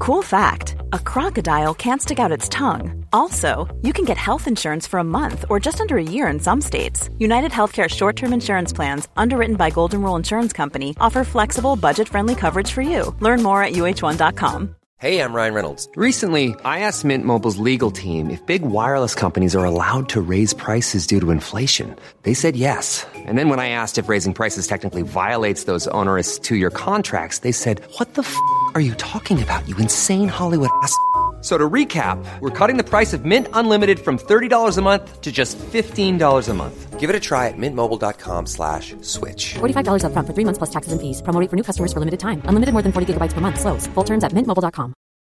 Cool fact, a crocodile can't stick out its tongue. Also, you can get health insurance for a month or just under a year in some states. United Healthcare short-term insurance plans, underwritten by Golden Rule Insurance Company, offer flexible, budget-friendly coverage for you. Learn more at uh1.com. Hey, I'm Ryan Reynolds. Recently, I asked Mint Mobile's legal team if big wireless companies are allowed to raise prices due to inflation. They said yes. And then when I asked if raising prices technically violates those onerous two-year contracts, they said, what the f*** are you talking about, you insane Hollywood ass f- So to recap, we're cutting the price of Mint Unlimited from $30 a month to just $15 a month. Give it a try at mintmobile.com/switch. $45 up front for 3 months plus taxes and fees. Promo rate for new customers for limited time. Unlimited more than 40 gigabytes per month. Slows full terms at mintmobile.com.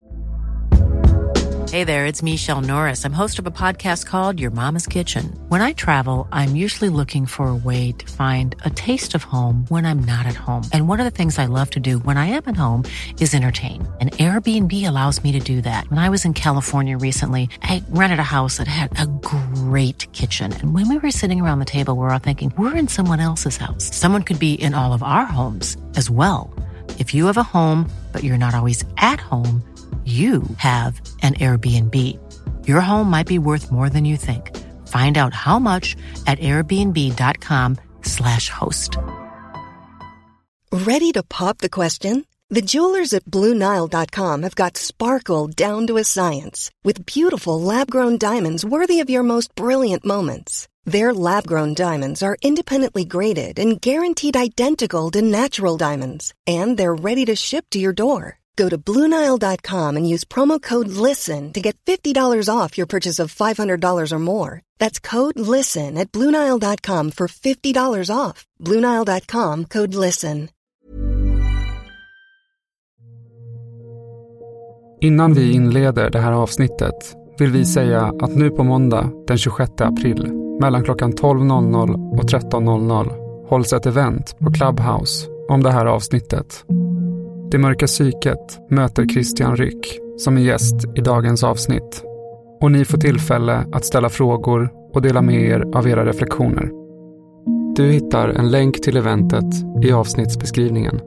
Hey there, it's Michelle Norris. I'm host of a podcast called Your Mama's Kitchen. When I travel, I'm usually looking for a way to find a taste of home when I'm not at home. And one of the things I love to do when I am at home is entertain. And Airbnb allows me to do that. When I was in California recently, I rented a house that had a great kitchen. And when we were sitting around the table, we were all thinking, we're in someone else's house. Someone could be in all of our homes as well. If you have a home, but you're not always at home, you have an Airbnb. Your home might be worth more than you think. Find out how much at airbnb.com/host. Ready to pop the question? The jewelers at BlueNile.com have got sparkle down to a science with beautiful lab-grown diamonds worthy of your most brilliant moments. Their lab-grown diamonds are independently graded and guaranteed identical to natural diamonds, and they're ready to ship to your door. Go to BlueNile.com and use promo code LISTEN to get $50 off your purchase of $500 or more. That's code LISTEN at BlueNile.com for $50 off. BlueNile.com, code LISTEN. Innan vi inleder det här avsnittet vill vi säga att nu på måndag den 26 april mellan klockan 12.00 och 13.00 hålls ett event på Clubhouse om det här avsnittet. Det mörka psyket möter Christian Ryck som är gäst i dagens avsnitt. Och ni får tillfälle att ställa frågor och dela med er av era reflektioner. Du hittar en länk till eventet i avsnittsbeskrivningen.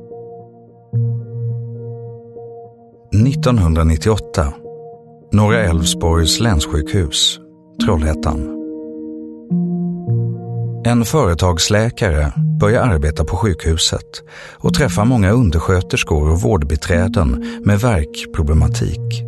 1998. Norra Älvsborgs länssjukhus, Trollhättan. En företagsläkare börjar arbeta på sjukhuset och träffar många undersköterskor och vårdbiträden med värkproblematik.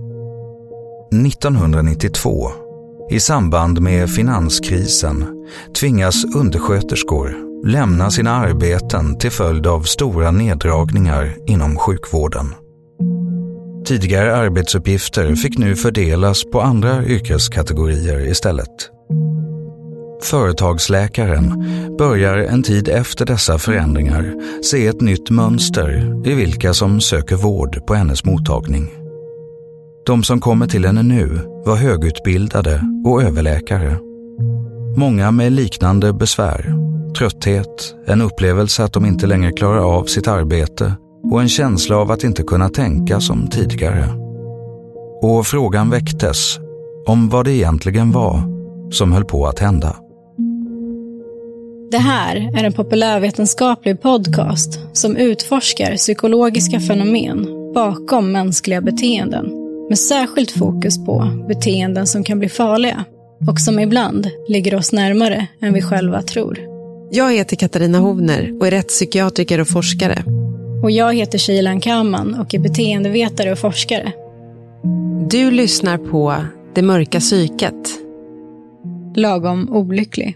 1992, i samband med finanskrisen, tvingas undersköterskor lämna sina arbeten till följd av stora neddragningar inom sjukvården. Tidigare arbetsuppgifter fick nu fördelas på andra yrkeskategorier istället. Företagsläkaren börjar en tid efter dessa förändringar se ett nytt mönster i vilka som söker vård på hennes mottagning. De som kommer till henne nu var högutbildade och överläkare. Många med liknande besvär, trötthet, en upplevelse att de inte längre klarar av sitt arbete och en känsla av att inte kunna tänka som tidigare. Och frågan väcktes om vad det egentligen var som höll på att hända. Det här är en populärvetenskaplig podcast som utforskar psykologiska fenomen bakom mänskliga beteenden med särskilt fokus på beteenden som kan bli farliga och som ibland ligger oss närmare än vi själva tror. Jag heter Katarina Hovner och är rättspsykiatriker och forskare. Och jag heter Shilan Kaman och är beteendevetare och forskare. Du lyssnar på Det mörka psyket. Lagom olycklig.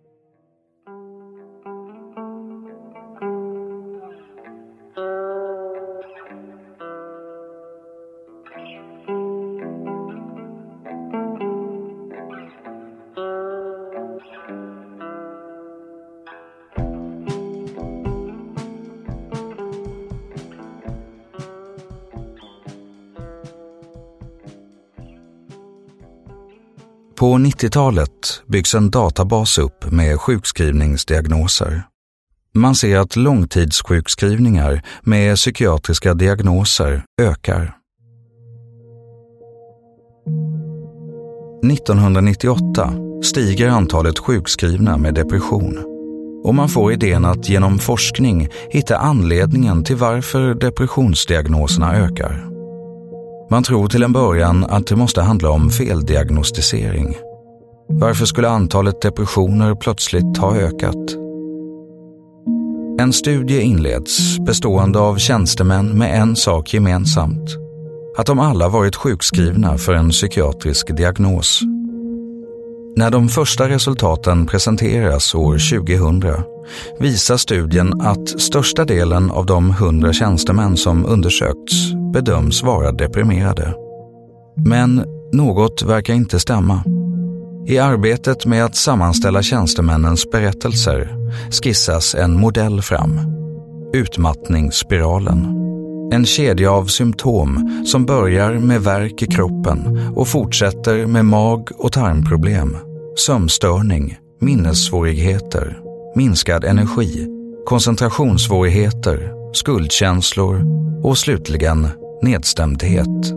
På 90-talet byggs en databas upp med sjukskrivningsdiagnoser. Man ser att långtidssjukskrivningar med psykiatriska diagnoser ökar. 1998 stiger antalet sjukskrivna med depression och man får idén att genom forskning hitta anledningen till varför depressionsdiagnoserna ökar. Man tror till en början att det måste handla om feldiagnostisering. Varför skulle antalet depressioner plötsligt ha ökat? En studie inleds bestående av tjänstemän med en sak gemensamt: att de alla varit sjukskrivna för en psykiatrisk diagnos. När de första resultaten presenteras år 2000 visar studien att största delen av de 100 tjänstemän som undersökts bedöms vara deprimerade. Men något verkar inte stämma. I arbetet med att sammanställa tjänstemännens berättelser skissas en modell fram: utmattningsspiralen. En kedja av symptom som börjar med värk i kroppen och fortsätter med mag- och tarmproblem, sömnstörning, minnessvårigheter, minskad energi, koncentrationssvårigheter, skuldkänslor och slutligen nedstämdhet.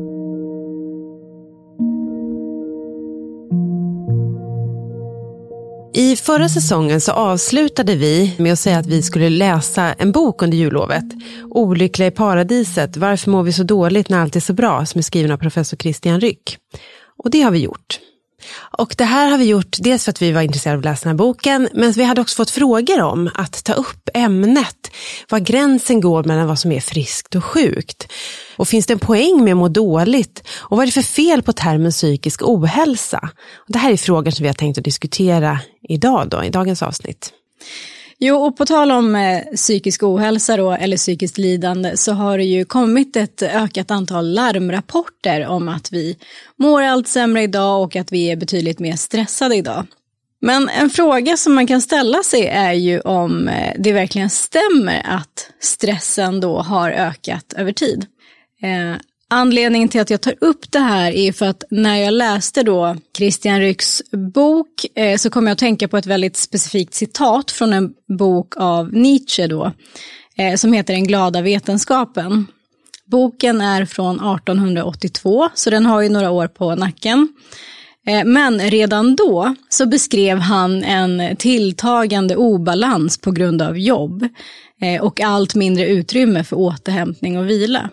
I förra säsongen så avslutade vi med att säga att vi skulle läsa en bok under jullovet. Olyckliga i paradiset, varför mår vi så dåligt när allt är så bra, som är skriven av professor Christian Ryck. Och det har vi gjort. Och det här har vi gjort dels för att vi var intresserade av att läsa den här boken, men vi hade också fått frågor om att ta upp ämnet, var gränsen går mellan vad som är friskt och sjukt. Och finns det en poäng med att må dåligt? Och vad är det för fel på termen psykisk ohälsa? Och det här är frågor som vi har tänkt att diskutera idag då, i dagens avsnitt. Jo, och på tal om psykisk ohälsa då, eller psykiskt lidande, så har det ju kommit ett ökat antal larmrapporter om att vi mår allt sämre idag och att vi är betydligt mer stressade idag. Men en fråga som man kan ställa sig är ju om det verkligen stämmer att stressen då har ökat över tid. Anledningen till att jag tar upp det här är för att när jag läste då Christian Rycks bok så kom jag att tänka på ett väldigt specifikt citat från en bok av Nietzsche då, som heter Den glada vetenskapen. Boken är från 1882, så den har ju några år på nacken. Men redan då så beskrev han en tilltagande obalans på grund av jobb och allt mindre utrymme för återhämtning och vila.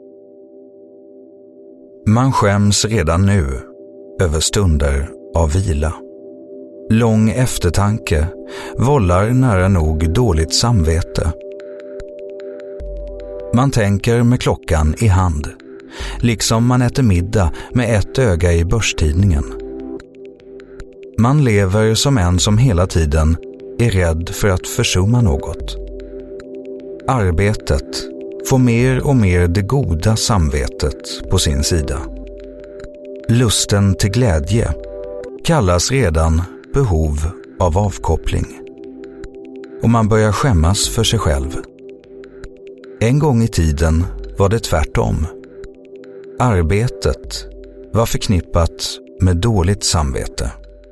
Man skäms redan nu över stunder av vila. Lång eftertanke vållar nära nog dåligt samvete. Man tänker med klockan i hand, liksom man äter middag med ett öga i börstidningen. Man lever som en som hela tiden är rädd för att försumma något. Arbetet får mer och mer det goda samvetet på sin sida. Lusten till glädje kallas redan behov av avkoppling. Och man börjar skämmas för sig själv. En gång i tiden var det tvärtom. Arbetet var förknippat med dåligt samvete.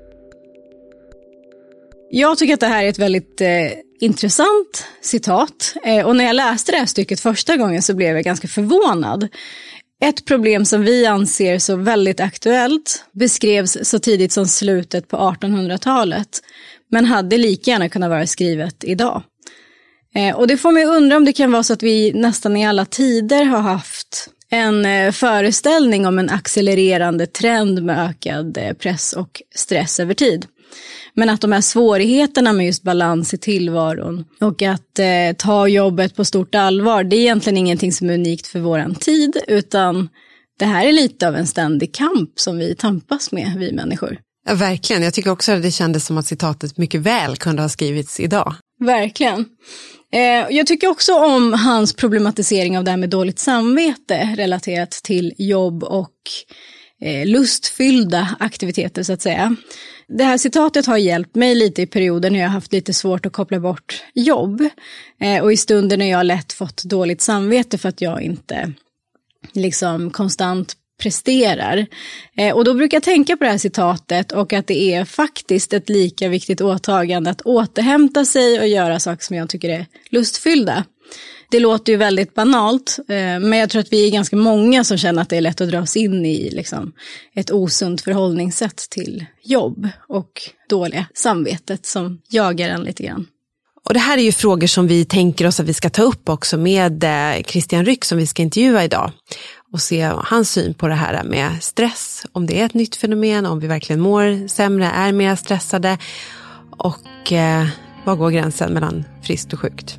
Jag tycker att det här är ett väldigt intressant citat. Och när jag läste det här stycket första gången så blev jag ganska förvånad. Ett problem som vi anser så väldigt aktuellt beskrevs så tidigt som slutet på 1800-talet. Men hade lika gärna kunnat vara skrivet idag. Och det får mig undra om det kan vara så att vi nästan i alla tider har haft en föreställning om en accelererande trend med ökad press och stress över tid. Men att de här svårigheterna med just balans i tillvaron och att ta jobbet på stort allvar, det är egentligen ingenting som är unikt för våran tid, utan det här är lite av en ständig kamp som vi tampas med, vi människor. Ja, verkligen. Jag tycker också att det kändes som att citatet mycket väl kunde ha skrivits idag. Verkligen. Jag tycker också om hans problematisering av det här med dåligt samvete relaterat till jobb och lustfyllda aktiviteter så att säga. Det här citatet har hjälpt mig lite i perioder när jag har haft lite svårt att koppla bort jobb. Och i stunder när jag lätt fått dåligt samvete för att jag inte liksom konstant presterar. Och då brukar jag tänka på det här citatet och att det är faktiskt ett lika viktigt åtagande att återhämta sig och göra saker som jag tycker är lustfyllda. Det låter ju väldigt banalt, men jag tror att vi är ganska många som känner att det är lätt att dra oss in i liksom, ett osunt förhållningssätt till jobb och dåliga samvetet som jagar en lite grann. Och det här är ju frågor som vi tänker oss att vi ska ta upp också med Christian Ryck som vi ska intervjua idag. och se hans syn på det här med stress. Om det är ett nytt fenomen, om vi verkligen mår sämre, är mer stressade och var går gränsen mellan friskt och sjukt.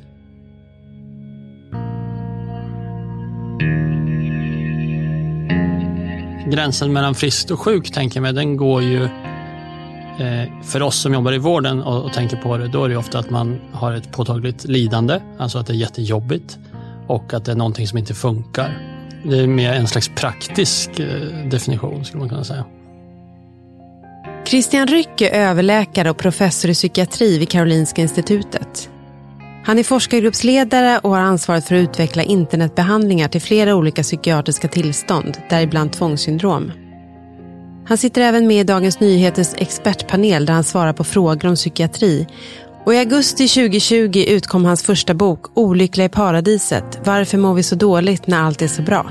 Gränsen mellan friskt och sjukt, tänker jag mig, den går ju för oss som jobbar i vården och tänker på det, då är det ofta att man har ett påtagligt lidande, alltså att det är jättejobbigt och att det är någonting som inte funkar. Det är mer en slags praktisk definition, skulle man kunna säga. Christian Ryck är överläkare och professor i psykiatri vid Karolinska institutet. Han är forskargruppsledare och har ansvaret för att utveckla internetbehandlingar till flera olika psykiatriska tillstånd, däribland tvångssyndrom. Han sitter även med i Dagens Nyheters expertpanel där han svarar på frågor om psykiatri. Och i augusti 2020 utkom hans första bok, Olyckliga i paradiset. Varför mår vi så dåligt när allt är så bra?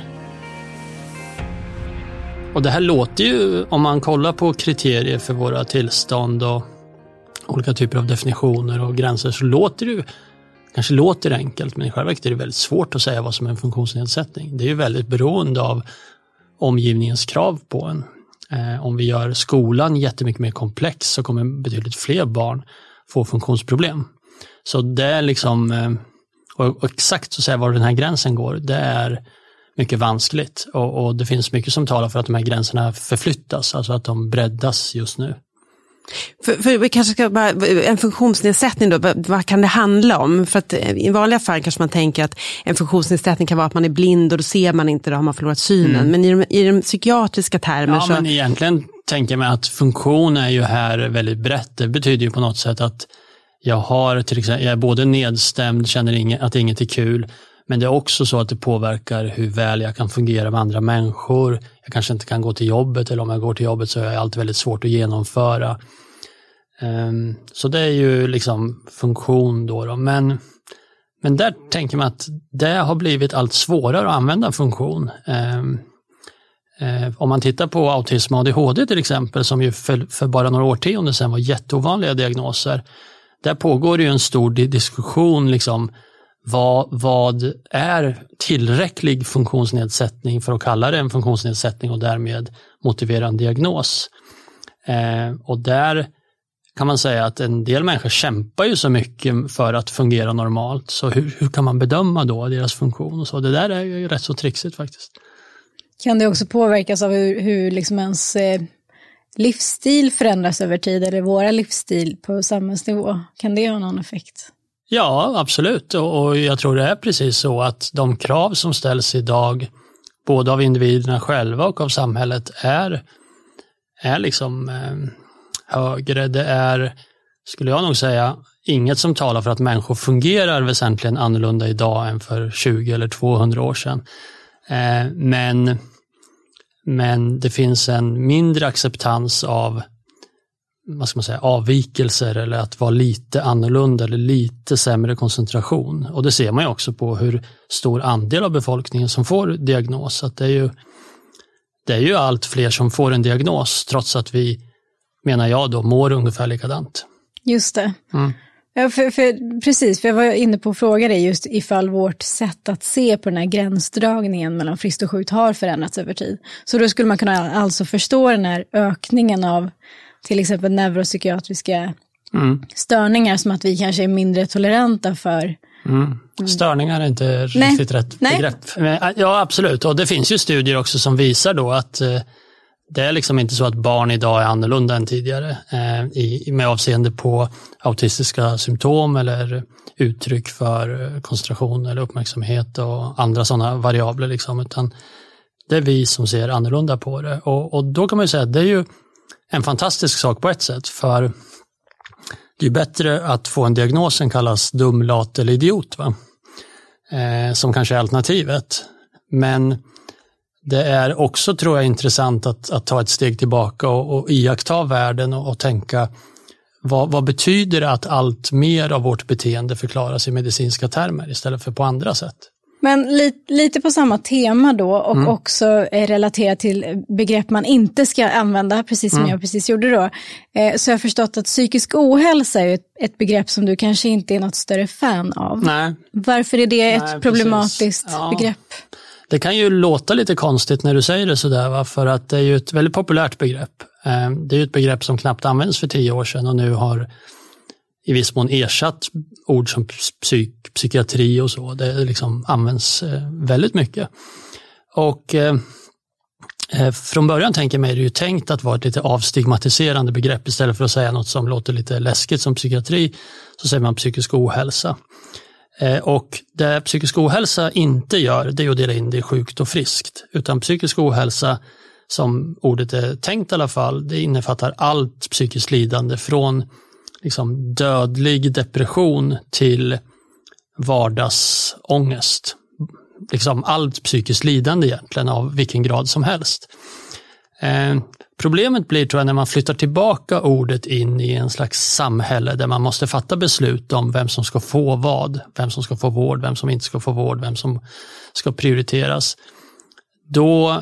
Och det här låter ju, om man kollar på kriterier för våra tillstånd och olika typer av definitioner och gränser, så låter det ju, kanske låter enkelt, men i själva verket är det väldigt svårt att säga vad som är en funktionsnedsättning. Det är ju väldigt beroende av omgivningens krav på en. Om vi gör skolan jättemycket mer komplex så kommer betydligt fler barn få funktionsproblem. Så det är liksom, och exakt så säga var den här gränsen går, det är mycket vanskligt. Och det finns mycket som talar för att de här gränserna förflyttas, alltså att de breddas just nu. För vi kanske ska bara, en funktionsnedsättning då, vad kan det handla om? För att i vanliga fall kanske man tänker att en funktionsnedsättning kan vara att man är blind och då ser man inte, då har man förlorat synen. Men i de psykiatriska termer så... men egentligen tänker jag mig att funktion är ju här väldigt brett. Det betyder ju på något sätt att jag har till exempel, jag är både nedstämd, känner att inget är kul, men det är också så att det påverkar hur väl jag kan fungera med andra människor. Jag kanske inte kan gå till jobbet, eller om jag går till jobbet så är det alltid väldigt svårt att genomföra. Så det är ju liksom funktion då. Men där tänker man att det har blivit allt svårare att använda funktion. Om man tittar på autism och ADHD till exempel, som ju för bara några årtionden sedan var jätteovanliga diagnoser. Där pågår ju en stor diskussion liksom, vad är tillräcklig funktionsnedsättning för att kalla det en funktionsnedsättning och därmed motivera en diagnos. Och där kan man säga att en del människor kämpar ju så mycket för att fungera normalt, så hur kan man bedöma då deras funktion och så? Det där är ju rätt så trixigt faktiskt. Kan det också påverkas av hur liksom ens livsstil förändras över tid, eller våra livsstil på samhällsnivå? Kan det ha någon effekt? Ja, absolut. Och jag tror det är precis så att de krav som ställs idag, både av individerna själva och av samhället, är liksom högre. Det är, skulle jag nog säga, inget som talar för att människor fungerar väsentligen annorlunda idag än för 20 eller 200 år sedan. Men det finns en mindre acceptans av, vad ska man säga, avvikelser eller att vara lite annorlunda eller lite sämre koncentration. Och det ser man ju också på hur stor andel av befolkningen som får diagnos. Att det är ju allt fler som får en diagnos, trots att vi, menar jag då, mår ungefär likadant. Just det. Ja, precis, för jag var inne på att fråga dig just ifall vårt sätt att se på den här gränsdragningen mellan friskt och sjukt har förändrats över tid. Så då skulle man kunna alltså förstå den här ökningen av till exempel neuropsykiatriska störningar som att vi kanske är mindre toleranta för. Störningar är inte riktigt rätt begrepp. Men, ja, absolut. Och det finns ju studier också som visar då att det är liksom inte så att barn idag är annorlunda än tidigare med avseende på autistiska symptom eller uttryck för koncentration eller uppmärksamhet och andra sådana variabler liksom, utan det är vi som ser annorlunda på det. Och då kan man ju säga att det är ju en fantastisk sak på ett sätt, för det är bättre att få en diagnos som kallas dum, lat eller idiot, va? Som kanske är alternativet. Men det är också, tror jag, intressant att ta ett steg tillbaka och iaktta världen och tänka vad betyder det att allt mer av vårt beteende förklaras i medicinska termer istället för på andra sätt. Men lite på samma tema då, och också relaterat till begrepp man inte ska använda, precis som jag precis gjorde då. Så jag har förstått att psykisk ohälsa är ett begrepp som du kanske inte är något större fan av. Nej. Varför är det ett problematiskt begrepp? Det kan ju låta lite konstigt när du säger det sådär, va? För att det är ju ett väldigt populärt begrepp. Det är ju ett begrepp som knappt används för 10 år sedan och nu har i viss mån ersatt ord som psykiatri och så. Det liksom används väldigt mycket. Och från början tänker jag mig det är ju tänkt att vara ett lite avstigmatiserande begrepp. Istället för att säga något som låter lite läskigt som psykiatri så säger man psykisk ohälsa. Och det psykisk ohälsa inte gör, det är att dela in det i sjukt och friskt. Utan psykisk ohälsa, som ordet är tänkt i alla fall, det innefattar allt psykiskt lidande från liksom dödlig depression till vardagsångest. Liksom allt psykiskt lidande egentligen av vilken grad som helst. Problemet blir, tror jag, när man flyttar tillbaka ordet in i en slags samhälle där man måste fatta beslut om vem som ska få vad, vem som ska få vård, vem som inte ska få vård, vem som ska prioriteras. Då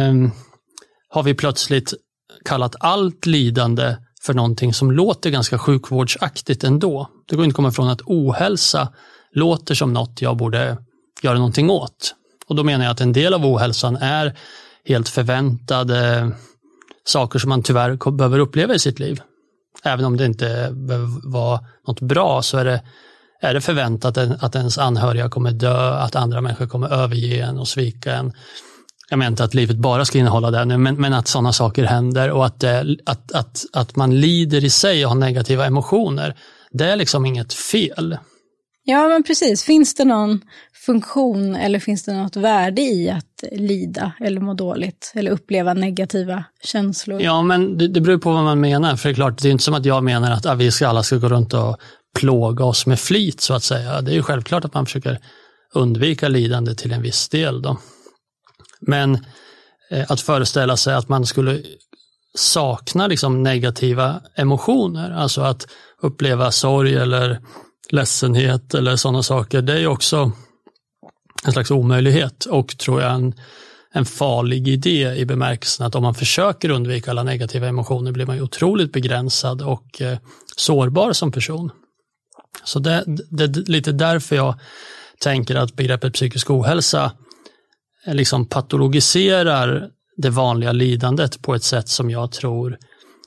har vi plötsligt kallat allt lidande för någonting som låter ganska sjukvårdsaktigt ändå. Det går inte att komma ifrån att ohälsa låter som något jag borde göra någonting åt. Och då menar jag att en del av ohälsan är helt förväntade saker som man tyvärr behöver uppleva i sitt liv. Även om det inte behöver vara något bra så är det förväntat att ens anhöriga kommer dö, att andra människor kommer överge en och svika en. Jag menar inte att livet bara ska innehålla det nu, men att sådana saker händer och att man lider i sig och har negativa emotioner, det är liksom inget fel. Ja, men precis. Finns det någon funktion eller finns det något värde i att lida eller må dåligt eller uppleva negativa känslor? Ja, men det beror på vad man menar. För det är klart, det är inte som att jag menar att vi alla ska gå runt och plåga oss med flit så att säga. Det är ju självklart att man försöker undvika lidande till en viss del då. Men att föreställa sig att man skulle sakna liksom negativa emotioner, alltså att uppleva sorg eller ledsenhet eller sådana saker, det är ju också en slags omöjlighet och tror jag en farlig idé i bemärkelsen att om man försöker undvika alla negativa emotioner blir man ju otroligt begränsad och sårbar som person. Så det är lite därför jag tänker att begreppet psykisk ohälsa liksom patologiserar det vanliga lidandet på ett sätt som jag tror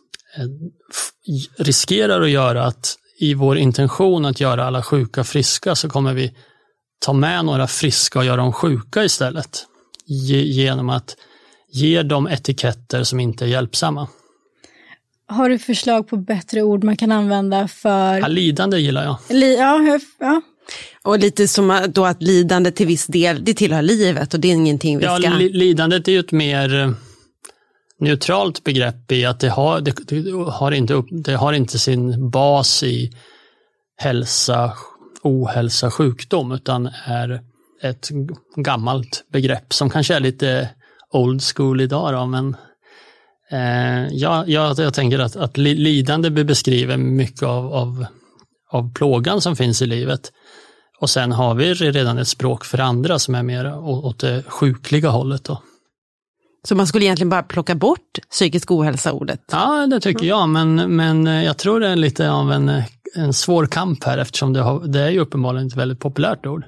riskerar att göra att i vår intention att göra alla sjuka friska så kommer vi ta med några friska och göra dem sjuka istället. Genom att ge dem etiketter som inte är hjälpsamma. Har du förslag på bättre ord man kan använda för... Ja, lidande gillar jag. Ja. Och lite som då att lidande till viss del, det tillhör livet och det är ingenting vi ska... Ja, lidandet är ju ett mer neutralt begrepp i att det har inte sin bas i hälsa, ohälsa, sjukdom utan är ett gammalt begrepp som kanske är lite old school idag då, men jag tänker att lidande beskriver mycket av plågan som finns i livet. Och sen har vi redan ett språk för andra som är mer åt det sjukliga hållet då. Så man skulle egentligen bara plocka bort psykisk ohälsa-ordet? Ja, det tycker jag, men jag tror det är lite av en svår kamp här eftersom det är ju uppenbarligen ett väldigt populärt ord.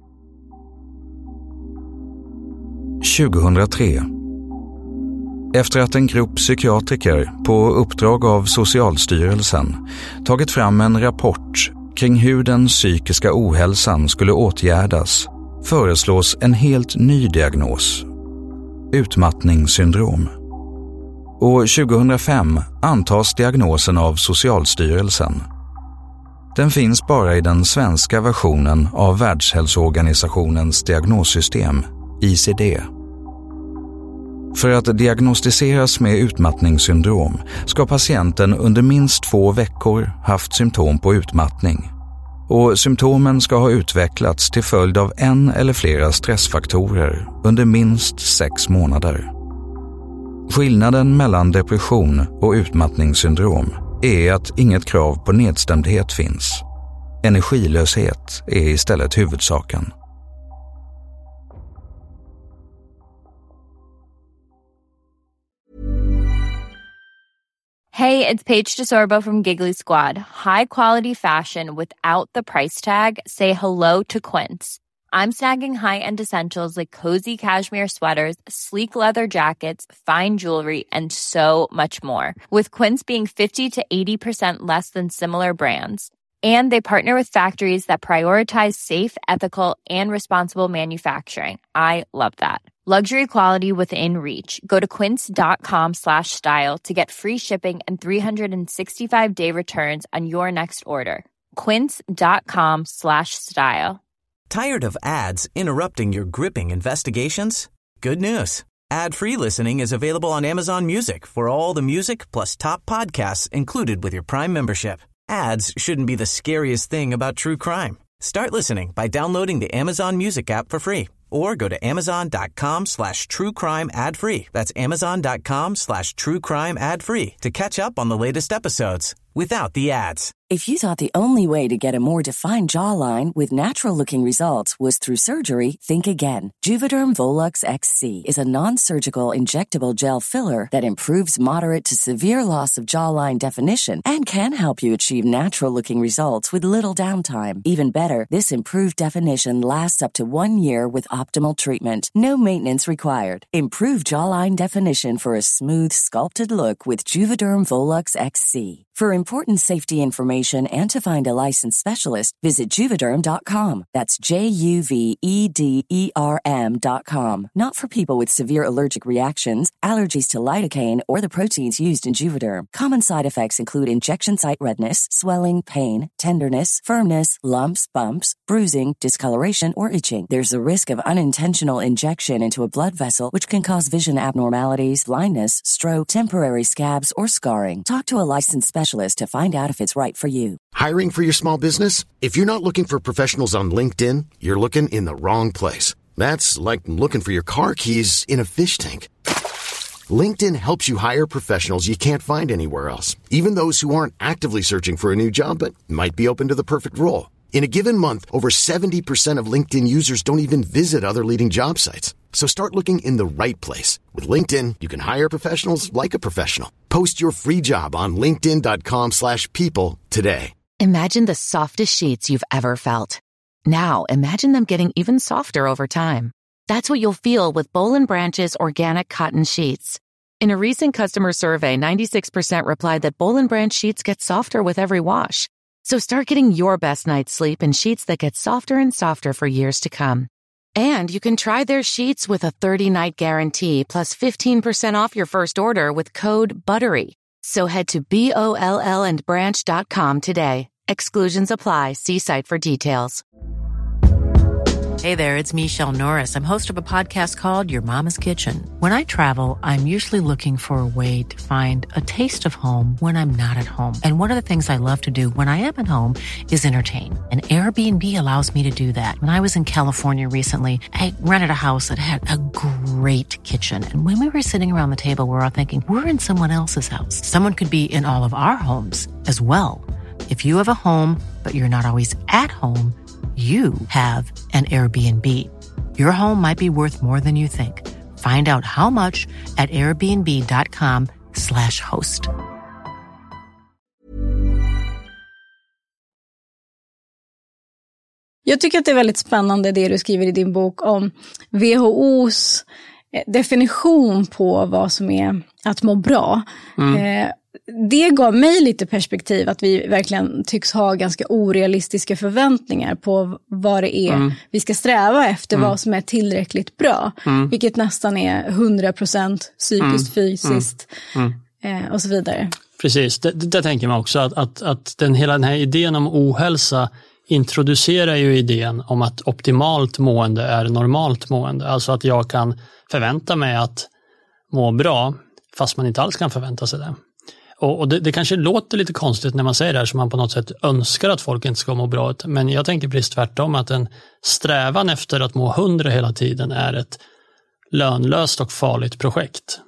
2003. Efter att en grupp psykiatriker på uppdrag av Socialstyrelsen tagit fram en rapport kring hur den psykiska ohälsan skulle åtgärdas föreslås en helt ny diagnos. Utmattningssyndrom. År 2005 antas diagnosen av Socialstyrelsen. Den finns bara i den svenska versionen av Världshälsoorganisationens diagnossystem, ICD. För att diagnostiseras med utmattningssyndrom ska patienten under minst 2 veckor haft symptom på utmattning. Och symptomen ska ha utvecklats till följd av en eller flera stressfaktorer under minst 6 månader. Skillnaden mellan depression och utmattningssyndrom är att inget krav på nedstämdhet finns. Energilöshet är istället huvudsaken. Hey, it's Paige DeSorbo from Giggly Squad. High quality fashion without the price tag. Say hello to Quince. I'm snagging high-end essentials like cozy cashmere sweaters, sleek leather jackets, fine jewelry, and so much more. With Quince being 50 to 80% less than similar brands. And they partner with factories that prioritize safe, ethical, and responsible manufacturing. I love that. Luxury quality within reach. Go to quince.com/style to get free shipping and 365-day returns on your next order. Quince.com/style. Tired of ads interrupting your gripping investigations? Good news. Ad-free listening is available on Amazon Music for all the music plus top podcasts included with your Prime membership. Ads shouldn't be the scariest thing about true crime. Start listening by downloading the Amazon Music app for free or go to amazon.com/truecrime ad-free. That's amazon.com/truecrime ad-free to catch up on the latest episodes without the ads. If you thought the only way to get a more defined jawline with natural-looking results was through surgery, think again. Juvederm Volux XC is a non-surgical injectable gel filler that improves moderate to severe loss of jawline definition and can help you achieve natural-looking results with little downtime. Even better, this improved definition lasts up to 1 year with optimal treatment. No maintenance required. Improve jawline definition for a smooth, sculpted look with Juvederm Volux XC. For important safety information and to find a licensed specialist, visit Juvederm.com. That's JUVEDERM.com. Not for people with severe allergic reactions, allergies to lidocaine, or the proteins used in Juvederm. Common side effects include injection site redness, swelling, pain, tenderness, firmness, lumps, bumps, bruising, discoloration, or itching. There's a risk of unintentional injection into a blood vessel, which can cause vision abnormalities, blindness, stroke, temporary scabs, or scarring. Talk to a licensed specialist to find out if it's right for you. Hiring for your small business? If you're not looking for professionals on LinkedIn, you're looking in the wrong place. That's like looking for your car keys in a fish tank. LinkedIn helps you hire professionals you can't find anywhere else, even those who aren't actively searching for a new job but might be open to the perfect role. In a given month, over 70% of LinkedIn users don't even visit other leading job sites. So start looking in the right place. With LinkedIn, you can hire professionals like a professional. Post your free job on linkedin.com/people today. Imagine the softest sheets you've ever felt. Now imagine them getting even softer over time. That's what you'll feel with Boll & Branch's organic cotton sheets. In a recent customer survey, 96% replied that Boll & Branch sheets get softer with every wash. So start getting your best night's sleep in sheets that get softer and softer for years to come. And you can try their sheets with a 30-night guarantee plus 15% off your first order with code BUTTERY. So head to BOLLandbranch.com today. Exclusions apply. See site for details. Hey there, it's Michelle Norris. I'm host of a podcast called Your Mama's Kitchen. When I travel, I'm usually looking for a way to find a taste of home when I'm not at home. And one of the things I love to do when I am at home is entertain. And Airbnb allows me to do that. When I was in California recently, I rented a house that had a great kitchen. And when we were sitting around the table, we were all thinking, we're in someone else's house. Someone could be in all of our homes as well. If you have a home, but you're not always at home, you have an Airbnb. Your home might be worth more than you think. Find out how much at airbnb.com/host. Jag tycker att det är väldigt spännande det du skriver i din bok om WHO:s definition på vad som är att må bra. Det gav mig lite perspektiv att vi verkligen tycks ha ganska orealistiska förväntningar på vad det är vi ska sträva efter, vad som är tillräckligt bra. Vilket nästan är 100% psykiskt, fysiskt och så vidare. Precis, det tänker man också att hela den här idén om ohälsa introducerar ju idén om att optimalt mående är normalt mående. Alltså att jag kan förvänta mig att må bra fast man inte alls kan förvänta sig det. Och det kanske låter lite konstigt när man säger det här, som man på något sätt önskar att folk inte ska må bra ut. Men jag tänker precis tvärtom, att en strävan efter att må 100 hela tiden är ett lönlöst och farligt projekt.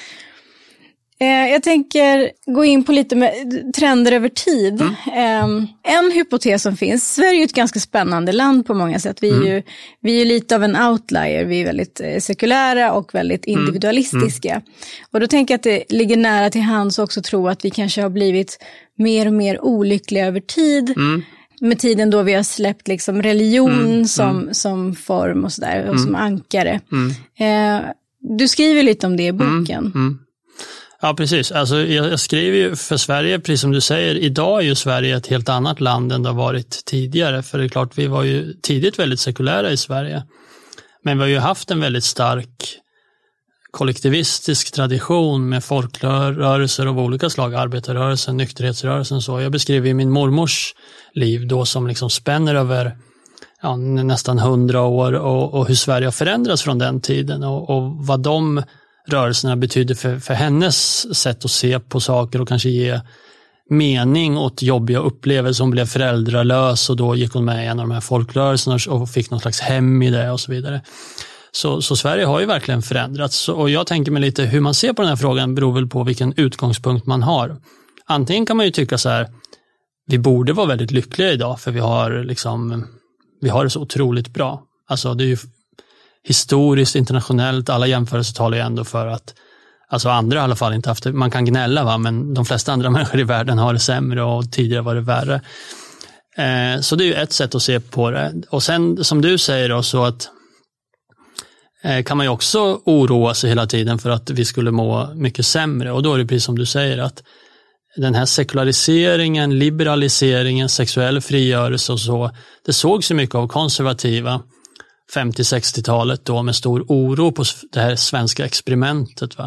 Jag tänker gå in på lite med trender över tid. En hypotes som finns, Sverige är ett ganska spännande land på många sätt. Vi är ju lite av en outlier. Vi är väldigt sekulära och väldigt individualistiska. Och då tänker jag att det ligger nära till hands också tro att vi kanske har blivit mer och mer olyckliga över tid. med tiden då vi har släppt liksom religion som form och sådär, och som ankare. Du skriver lite om det i boken. Ja, precis. Alltså, jag skriver ju för Sverige, precis som du säger, idag är ju Sverige ett helt annat land än det har varit tidigare. För det är klart, vi var ju tidigt väldigt sekulära i Sverige. Men vi har ju haft en väldigt stark kollektivistisk tradition med folkrörelser av olika slag, arbetarrörelsen, nykterhetsrörelsen. Så jag beskriver ju min mormors liv då som liksom spänner över nästan 100 år och hur Sverige har förändrats från den tiden och vad de rörelserna betyder för hennes sätt att se på saker och kanske ge mening åt jobbiga upplevelser. Hon blev föräldralös och då gick hon med i en av de här folkrörelserna och fick någon slags hem i det och så vidare. Så Sverige har ju verkligen förändrats, och jag tänker mig lite hur man ser på den här frågan beror väl på vilken utgångspunkt man har. Antingen kan man ju tycka så här, vi borde vara väldigt lyckliga idag för vi har det så otroligt bra. Alltså det är ju historiskt, internationellt, alla jämförelser talar ju ändå för att, alltså andra i alla fall inte haft det, man kan gnälla men de flesta andra människor i världen har det sämre och tidigare var det värre. Så det är ju ett sätt att se på det. Och sen som du säger då, så att kan man ju också oroa sig hela tiden för att vi skulle må mycket sämre, och då är det precis som du säger att den här sekulariseringen, liberaliseringen, sexuell frigörelse och så, det sågs ju mycket av konservativa 50-60-talet då med stor oro på det här svenska experimentet,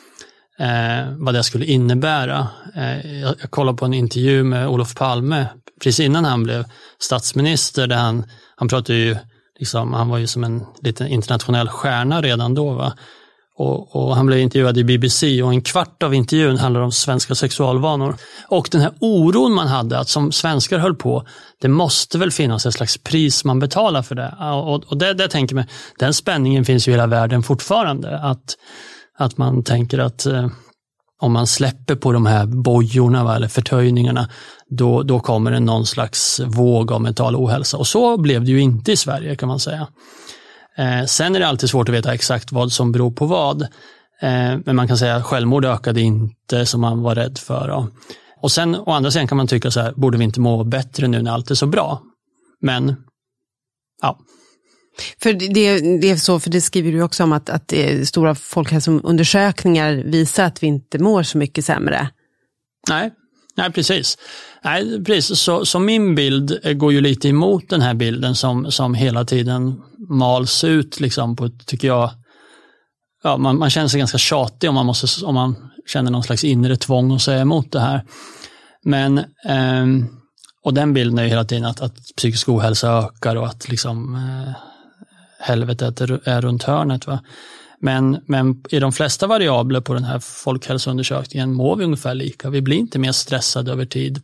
vad det skulle innebära. Jag kollade på en intervju med Olof Palme precis innan han blev statsminister, där han pratade ju liksom, han var ju som en liten internationell stjärna redan då och han blev intervjuad i BBC, och en kvart av intervjun handlar om svenska sexualvanor. Och den här oron man hade, att som svenskar höll på, det måste väl finnas ett slags pris man betalar för det. Och det tänker jag, den spänningen finns ju i hela världen fortfarande. Att man tänker att om man släpper på de här bojorna eller förtöjningarna, då kommer det någon slags våg av mental ohälsa. Och så blev det ju inte i Sverige, kan man säga. Sen är det alltid svårt att veta exakt vad som beror på vad. Men man kan säga att självmord ökade inte som man var rädd för. Och sen å andra sidan kan man tycka så här, borde vi inte må bättre nu när allt är så bra? Men, ja. För det är så, för det skriver du också om att stora folkhälsoundersökningar visar att vi inte mår så mycket sämre. Nej, precis. Nej, precis. Så min bild går ju lite emot den här bilden som hela tiden mals ut liksom på, tycker jag, man känner sig ganska tjatig om man känner någon slags inre tvång att säga emot det här. Men och den bilden är ju hela tiden att psykisk ohälsa ökar och att liksom helvetet är runt hörnet, Men i de flesta variabler på den här folkhälsoundersökningen mår vi ungefär lika. Vi blir inte mer stressade över tid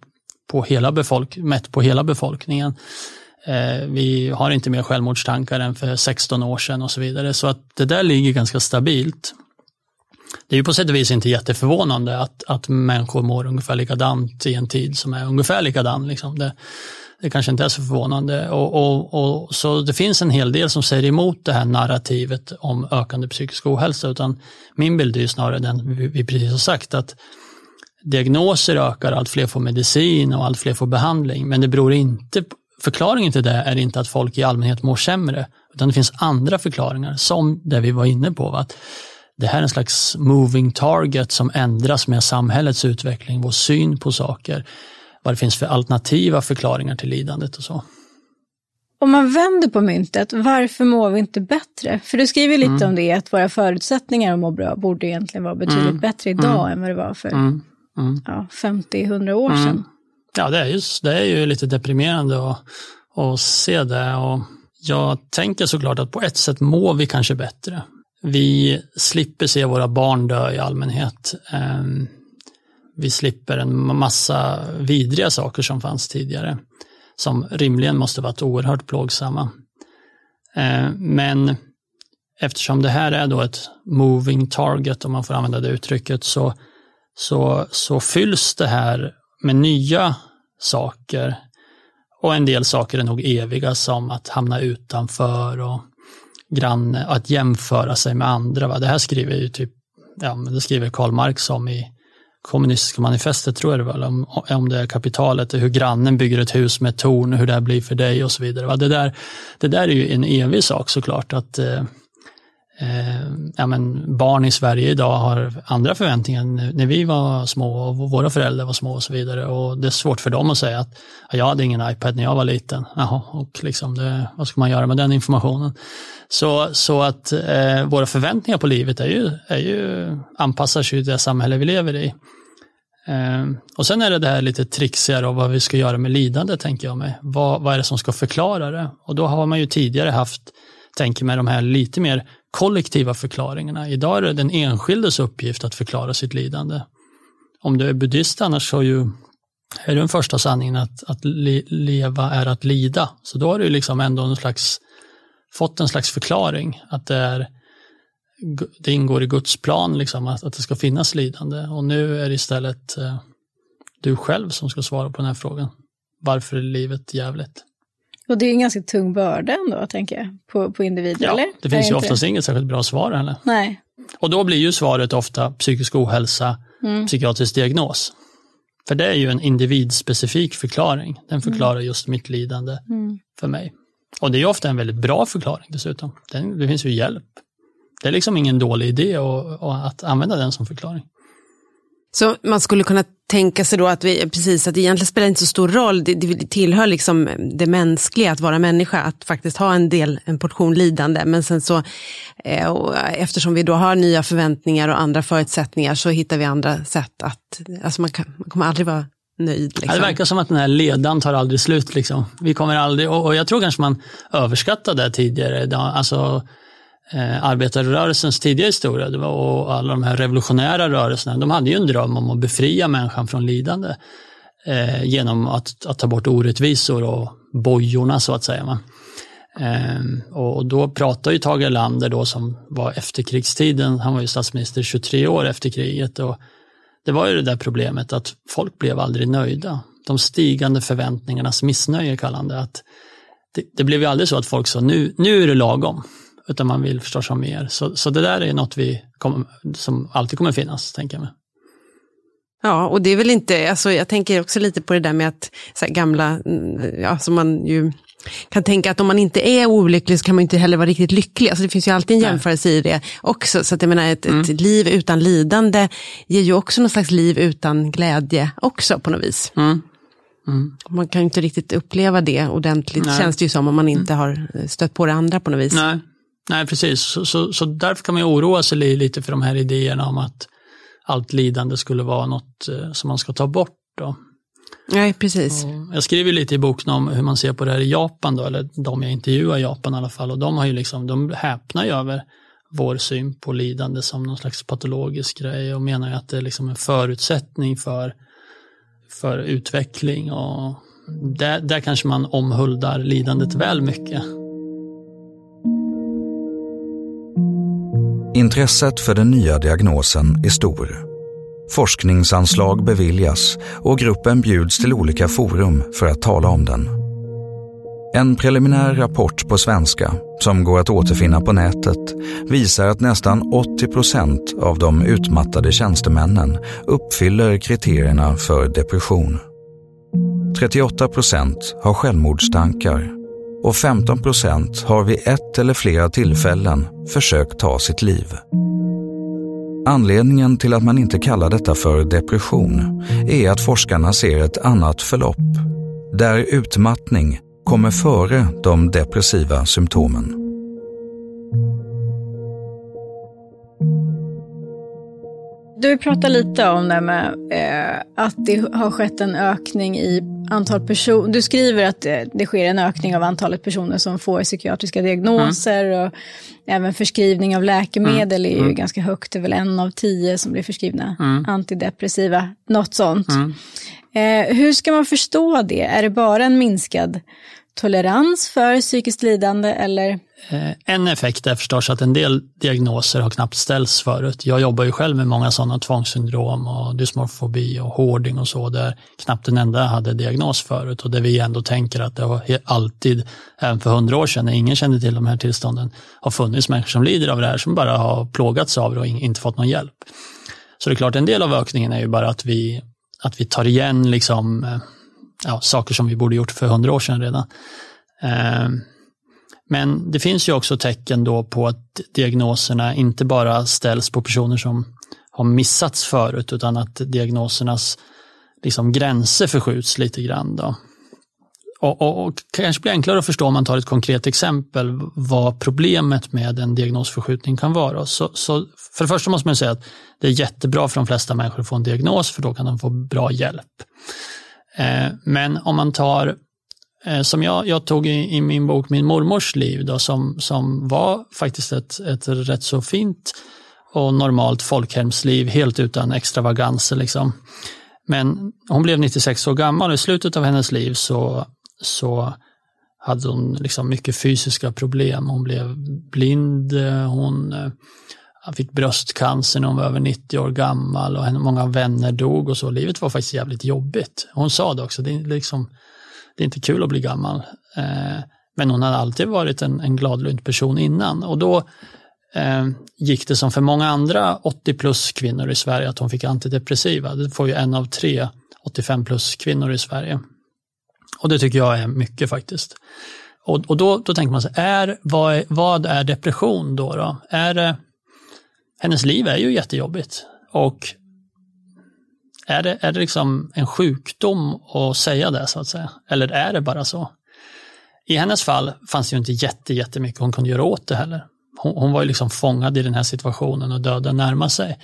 mätt på hela befolkningen. Vi har inte mer självmordstankar än för 16 år sedan och så vidare. Så att det där ligger ganska stabilt. Det är ju på sätt och vis inte jätteförvånande att människor mår ungefär likadant i en tid som är ungefär likadan. Liksom. Det kanske inte är så förvånande. Och så det finns en hel del som säger emot det här narrativet om ökande psykisk ohälsa, utan min bild är ju snarare den vi precis har sagt, att diagnoser ökar, allt fler får medicin och allt fler får behandling, men det beror inte, förklaringen till det är inte att folk i allmänhet mår sämre, utan det finns andra förklaringar, som det vi var inne på, att det här är en slags moving target som ändras med samhällets utveckling, vår syn på saker, vad det finns för alternativa förklaringar till lidandet och så. Om man vänder på myntet, varför mår vi inte bättre? För du skriver lite om det, att våra förutsättningar att må bra borde egentligen vara betydligt bättre idag än vad det var för 50-100 år sedan. Ja, det är ju lite deprimerande att se det. Och jag tänker såklart att på ett sätt mår vi kanske bättre. Vi slipper se våra barn dö i allmänhet. Vi slipper en massa vidriga saker som fanns tidigare, som rimligen måste varit oerhört plågsamma. Men eftersom det här är då ett moving target, om man får använda det uttrycket, så fylls det här med nya saker. Och en del saker är nog eviga, som att hamna utanför och att jämföra sig med andra. Det här skriver ju det skriver Karl Marx om i kommunistiska manifestet, tror jag det var, om det är kapitalet, hur grannen bygger ett hus med ett torn, hur det här blir för dig och så vidare. Det där är ju en evig sak såklart, att barn i Sverige idag har andra förväntningar när vi var små och våra föräldrar var små och så vidare, och det är svårt för dem att säga att jag hade ingen iPad när jag var liten. Jaha, och liksom vad ska man göra med den informationen? Så att våra förväntningar på livet är ju anpassar sig till det samhälle vi lever i. Och sen är det här lite trixigare och vad vi ska göra med lidande, tänker jag mig. Vad är det som ska förklara det? Och då har man ju tidigare haft, tänker med de här lite mer kollektiva förklaringarna. Idag är det den enskildes uppgift att förklara sitt lidande. Om du är buddhist annars så är det den första sanningen att leva är att lida. Så då har du liksom ändå fått en slags förklaring att det ingår i Guds plan liksom, att det ska finnas lidande. Och nu är det istället du själv som ska svara på den här frågan. Varför är livet jävligt? Och det är en ganska tung börda ändå, tänker jag, på individer, ja, eller? Det finns ju oftast inget särskilt bra svar heller. Nej. Och då blir ju svaret ofta psykisk ohälsa, psykiatrisk diagnos. För det är ju en individspecifik förklaring. Den förklarar just mitt lidande för mig. Och det är ju ofta en väldigt bra förklaring dessutom. Det finns ju hjälp. Det är liksom ingen dålig idé att använda den som förklaring. Så man skulle kunna tänka sig då att det egentligen spelar inte så stor roll. Det tillhör liksom det mänskliga att vara människa, att faktiskt ha en portion lidande. Men sen så, eftersom vi då har nya förväntningar och andra förutsättningar, så hittar vi andra sätt att, alltså man kommer aldrig vara nöjd. Liksom. Det verkar som att den här ledan tar aldrig slut liksom. Vi kommer aldrig, och jag tror kanske man överskattade det tidigare. Alltså arbetarrörelsens tidiga historia och alla de här revolutionära rörelserna, de hade ju en dröm om att befria människan från lidande genom att ta bort orättvisor och bojorna, så att säga. Och då pratar ju Tage Erlander då, som var efterkrigstiden, han var ju statsminister 23 år efter kriget, och det var ju det där problemet att folk blev aldrig nöjda. De stigande förväntningarnas missnöje kallade det, att det blev ju aldrig så att folk sa nu är det lagom. Utan man vill förstås ha mer. Så det där är något som alltid kommer finnas, tänker jag mig. Ja, och det är väl inte, alltså jag tänker också lite på det där med att så här gamla, ja, som man ju kan tänka att om man inte är olycklig så kan man inte heller vara riktigt lycklig. Alltså det finns ju alltid en jämförelse i det också. Så att jag menar, ett liv utan lidande ger ju också någon slags liv utan glädje också på något vis. Man kan ju inte riktigt uppleva det ordentligt. Nej. Känns det ju som om man inte har stött på det andra på något vis. Nej, precis. Så därför kan man ju oroa sig lite för de här idéerna om att allt lidande skulle vara något som man ska ta bort då. Nej, precis. Och jag skriver lite i boken om hur man ser på det här i Japan då, eller de jag intervjuar i Japan i alla fall, och de har ju liksom, de häpnar ju över vår syn på lidande som någon slags patologisk grej och menar ju att det är liksom en förutsättning för utveckling, och där kanske man omhuldar lidandet väl mycket. Intresset för den nya diagnosen är stor. Forskningsanslag beviljas och gruppen bjuds till olika forum för att tala om den. En preliminär rapport på svenska, som går att återfinna på nätet, visar att nästan 80% av de utmattade tjänstemännen uppfyller kriterierna för depression. 38% har självmordstankar och 15% har vid ett eller flera tillfällen försökt ta sitt liv. Anledningen till att man inte kallar detta för depression är att forskarna ser ett annat förlopp, där utmattning kommer före de depressiva symptomen. Du pratar lite om det med att det har skett en ökning i antal personer. Du skriver att det sker en ökning av antalet personer som får psykiatriska diagnoser och även förskrivning av läkemedel är ju ganska högt. Det är väl 1 av 10 som blir förskrivna antidepressiva, något sånt. Hur ska man förstå det? Är det bara en minskad tolerans för psykiskt lidande eller? En effekt är förstås att en del diagnoser har knappt ställts förut. Jag jobbar ju själv med många sådana tvångssyndrom och dysmorfobi och hoarding och så, där knappt en enda hade diagnos förut, och där vi ändå tänker att det har alltid, även för 100 år sedan när ingen kände till de här tillstånden, har funnits människor som lider av det här, som bara har plågats av det och inte fått någon hjälp. Så det är klart, en del av ökningen är ju bara att vi tar igen liksom, saker som vi borde gjort för 100 år sedan redan. Men det finns ju också tecken då på att diagnoserna inte bara ställs på personer som har missats förut, utan att diagnosernas liksom gränser förskjuts lite grann då. Och kanske blir enklare att förstå om man tar ett konkret exempel vad problemet med en diagnosförskjutning kan vara. Så för det första måste man säga att det är jättebra för de flesta människor att få en diagnos, för då kan de få bra hjälp. Men om man tar, som jag tog i min bok Min mormors liv då, som var faktiskt ett rätt så fint och normalt folkhemsliv, helt utan extravaganser liksom. Men hon blev 96 år gammal och i slutet av hennes liv så hade hon liksom mycket fysiska problem. Hon blev blind, hon fick bröstcancer när hon var över 90 år gammal och många vänner dog och så. Livet var faktiskt jävligt jobbigt. Hon sa det också, det är inte kul att bli gammal. Men hon hade alltid varit en gladlynt person innan. Och då gick det som för många andra 80 plus kvinnor i Sverige att hon fick antidepressiva. Det får ju 1 av 3 85 plus kvinnor i Sverige. Och det tycker jag är mycket faktiskt. Och då tänker man så här, vad är depression då? Hennes liv är ju jättejobbigt. Och är det liksom en sjukdom att säga det så att säga? Eller är det bara så? I hennes fall fanns det ju inte jättemycket hon kunde göra åt det heller. Hon var ju liksom fångad i den här situationen och döden närmar sig.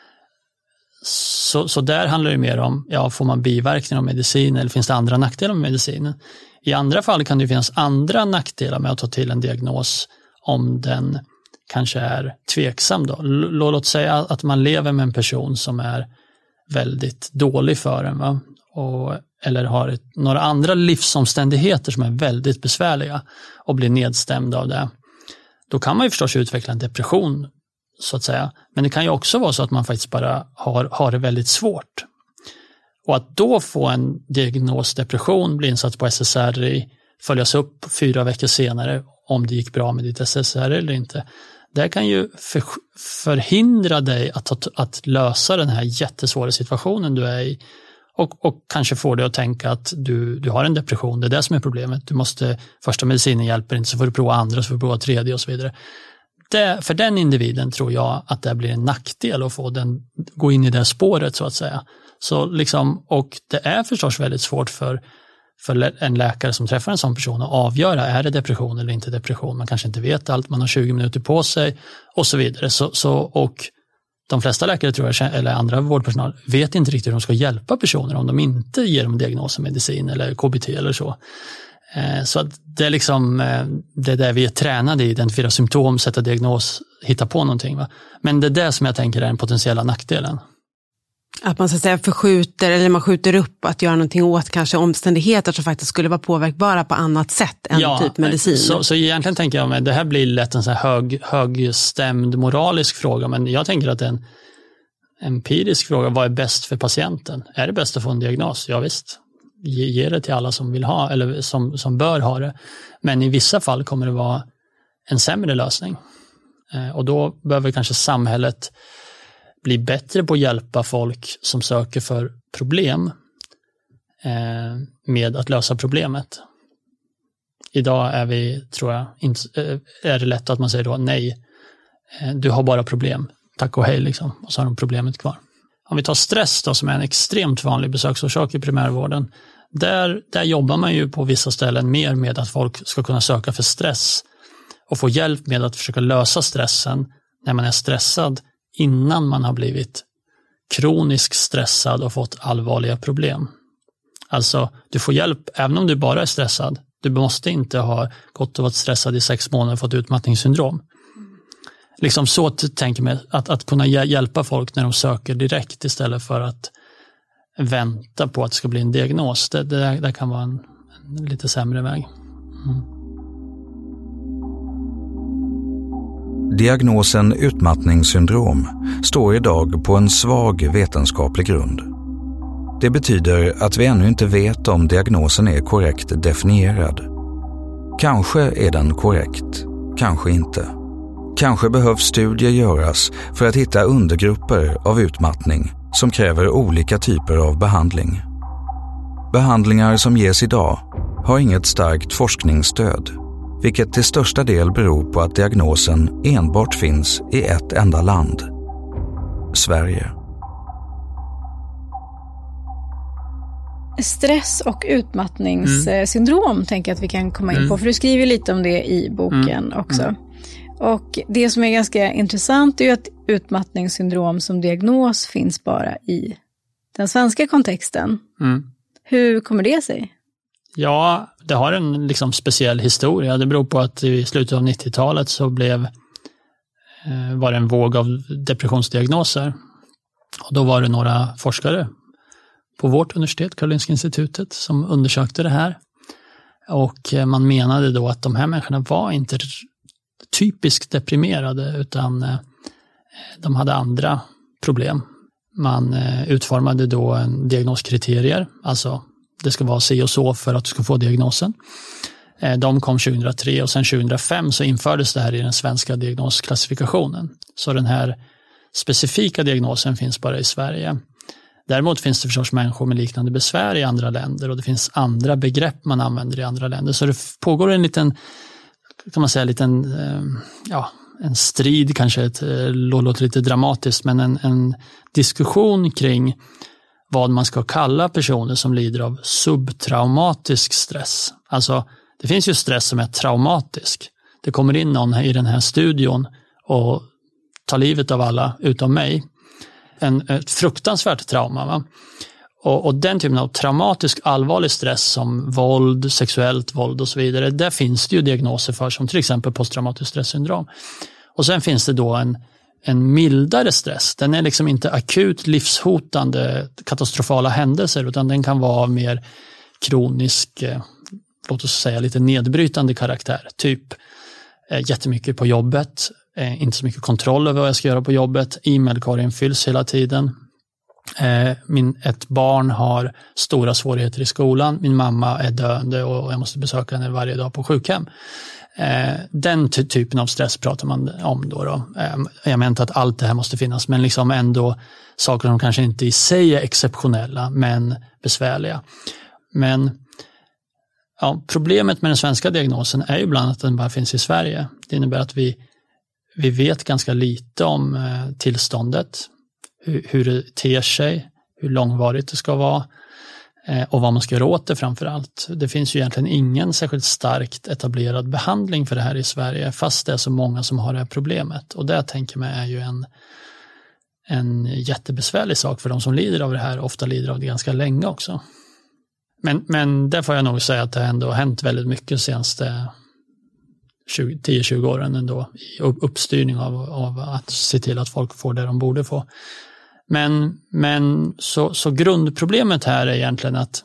Så där handlar det mer om, får man biverkningar av medicin eller finns det andra nackdelar med medicinen? I andra fall kan det finnas andra nackdelar med att ta till en diagnos om den kanske är tveksam då. Låt säga att man lever med en person som är väldigt dålig för en, va? Eller har några andra livsomständigheter som är väldigt besvärliga och blir nedstämd av det. Då kan man ju förstås utveckla en depression så att säga. Men det kan ju också vara så att man faktiskt bara har det väldigt svårt. Och att då få en diagnos depression, bli insatt på SSRI, följas upp 4 veckor senare om det gick bra med ditt SSRI eller inte. Det kan ju förhindra dig att lösa den här jättesvåra situationen du är i. Och kanske får dig att tänka att du har en depression, det är det som är problemet. Du måste, första medicinen hjälper inte, så får du prova andra, så får du prova tredje och så vidare. För den individen tror jag att det blir en nackdel att få den, gå in i det spåret så att säga. Så liksom, och det är förstås väldigt svårt för en läkare som träffar en sån person att avgöra, är det depression eller inte depression. Man kanske inte vet allt, man har 20 minuter på sig och så vidare. Och de flesta läkare tror jag, eller andra vårdpersonal, vet inte riktigt hur de ska hjälpa personer om de inte ger dem diagnos medicin eller KBT eller så. Så att det är liksom det där vi är tränade i, identifiera symptom, sätta diagnos, hitta på någonting. Va? Men det är det som jag tänker är den potentiella nackdelen. Att man så att säga förskjuter eller man skjuter upp att göra någonting åt kanske omständigheter som faktiskt skulle vara påverkbara på annat sätt än typ medicin. Så egentligen tänker jag att det här blir lätt en så här högstämd moralisk fråga, men jag tänker att det är en empirisk fråga. Vad är bäst för patienten? Är det bäst att få en diagnos? Ja visst. Ge det till alla som vill ha eller som bör ha det. Men i vissa fall kommer det vara en sämre lösning. Och då behöver kanske samhället bli bättre på att hjälpa folk som söker för problem med att lösa problemet. Idag är är det lätt att man säger då nej, du har bara problem, tack och hej liksom, och så har de problemet kvar. Om vi tar stress då, som är en extremt vanlig besöksorsak i primärvården, där jobbar man ju på vissa ställen mer med att folk ska kunna söka för stress och få hjälp med att försöka lösa stressen när man är stressad innan man har blivit kroniskt stressad och fått allvarliga problem. Alltså, du får hjälp även om du bara är stressad. Du måste inte ha gått och varit stressad i 6 månader och fått utmattningssyndrom. Liksom så tänker man att kunna hjälpa folk när de söker direkt istället för att vänta på att det ska bli en diagnos. Det kan vara en lite sämre väg. Diagnosen utmattningssyndrom står idag på en svag vetenskaplig grund. Det betyder att vi ännu inte vet om diagnosen är korrekt definierad. Kanske är den korrekt, kanske inte. Kanske behövs studier göras för att hitta undergrupper av utmattning som kräver olika typer av behandling. Behandlingar som ges idag har inget starkt forskningsstöd, vilket till största del beror på att diagnosen enbart finns i ett enda land, Sverige. Stress- och utmattningssyndrom tänker jag att vi kan komma in på, för du skriver lite om det i boken också. Och det som är ganska intressant är ju att utmattningssyndrom som diagnos finns bara i den svenska kontexten. Hur kommer det sig? Ja, det har en liksom speciell historia. Det beror på att i slutet av 90-talet så var det en våg av depressionsdiagnoser. Och då var det några forskare på vårt universitet, Karolinska institutet, som undersökte det här. Och man menade då att de här människorna var inte typiskt deprimerade, utan de hade andra problem. Man utformade då en diagnoskriterier, alltså det ska vara si och så för att du ska få diagnosen. De kom 2003 och sen 2005 så infördes det här i den svenska diagnosklassifikationen. Så den här specifika diagnosen finns bara i Sverige. Däremot finns det förstås människor med liknande besvär i andra länder och det finns andra begrepp man använder i andra länder. Så det pågår en liten, kan man säga, en strid, kanske låter lite dramatiskt, men en diskussion kring vad man ska kalla personer som lider av subtraumatisk stress. Alltså, det finns ju stress som är traumatisk. Det kommer in någon i den här studion och tar livet av alla utom mig. Ett fruktansvärt trauma. Va? Och den typen av traumatisk allvarlig stress som våld, sexuellt våld och så vidare, där finns det ju diagnoser för, som till exempel posttraumatiskt stressyndrom. Och sen finns det då en mildare stress. Den är liksom inte akut livshotande katastrofala händelser, utan den kan vara mer kronisk, låt oss säga lite nedbrytande karaktär. Typ jättemycket på jobbet, inte så mycket kontroll över vad jag ska göra på jobbet, e-mailkorgen fylls hela tiden. Ett barn har stora svårigheter i skolan, min mamma är döende och jag måste besöka henne varje dag på sjukhem. Den typen av stress pratar man om då. Jag menar inte att allt det här måste finnas, men liksom ändå saker som kanske inte i sig är exceptionella men besvärliga. Men ja, problemet med den svenska diagnosen är ju bland annat att den bara finns i Sverige. Det innebär att vi vet ganska lite om tillståndet, hur det ter sig, hur långvarigt det ska vara och vad man ska göra åt det framför allt. Det finns ju egentligen ingen särskilt starkt etablerad behandling för det här i Sverige, fast det är så många som har det här problemet. Och det tänker jag är ju en jättebesvärlig sak för de som lider av det här, ofta lider av det ganska länge också. Men där får jag nog säga att det ändå har hänt väldigt mycket senaste 10-20 åren ändå i uppstyrning av att se till att folk får det de borde få. Men så grundproblemet här är egentligen att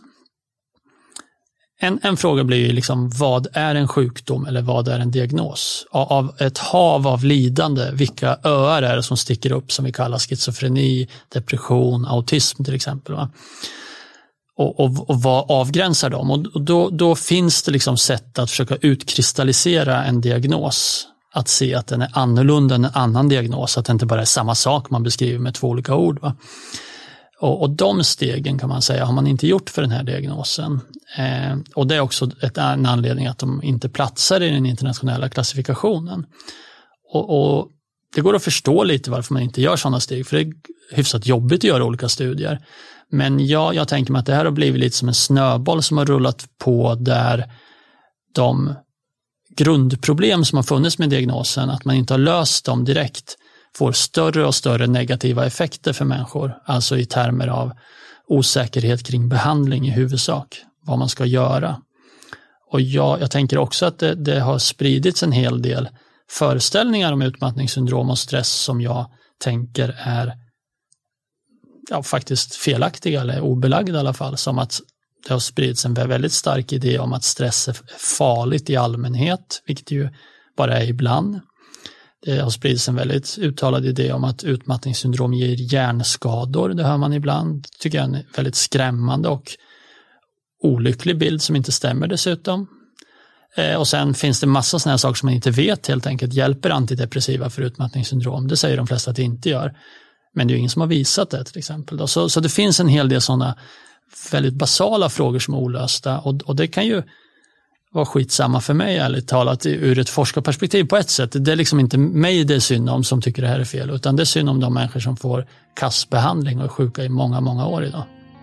en fråga blir ju liksom, vad är en sjukdom eller vad är en diagnos? Av ett hav av lidande, vilka öar är det som sticker upp som vi kallar schizofreni, depression, autism till exempel, va? Och vad avgränsar dem? Och då finns det liksom sätt att försöka utkristallisera en diagnos. Att se att den är annorlunda än en annan diagnos. Att det inte bara är samma sak man beskriver med 2 olika ord. Va? Och de stegen kan man säga har man inte gjort för den här diagnosen. Och det är också en anledning att de inte platsar i den internationella klassifikationen. Och det går att förstå lite varför man inte gör sådana steg. För det är hyfsat jobbigt att göra olika studier. Men jag tänker mig att det här har blivit lite som en snöboll som har rullat på, där de grundproblem som har funnits med diagnosen, att man inte har löst dem direkt, får större och större negativa effekter för människor. Alltså i termer av osäkerhet kring behandling i huvudsak, vad man ska göra. Och jag tänker också att det har spridits en hel del föreställningar om utmattningssyndrom och stress som jag tänker är faktiskt felaktiga eller obelagda i alla fall, som att det har spridits en väldigt stark idé om att stress är farligt i allmänhet, vilket ju bara är ibland. Det har spridits en väldigt uttalad idé om att utmattningssyndrom ger hjärnskador, det hör man ibland. Det tycker jag är en väldigt skrämmande och olycklig bild som inte stämmer dessutom. Och sen finns det massa sådana saker som man inte vet helt enkelt. Hjälper antidepressiva för utmattningssyndrom? Det säger de flesta att det inte gör. Men det är ju ingen som har visat det till exempel. Då. Så det finns en hel del sådana väldigt basala frågor som är olösta. Och det kan ju vara skitsamma för mig ärligt talat ur ett forskarperspektiv på ett sätt. Det är liksom inte mig det är synd om som tycker det här är fel. Utan det är synd om de människor som får kassbehandling och är sjuka i många, många år idag.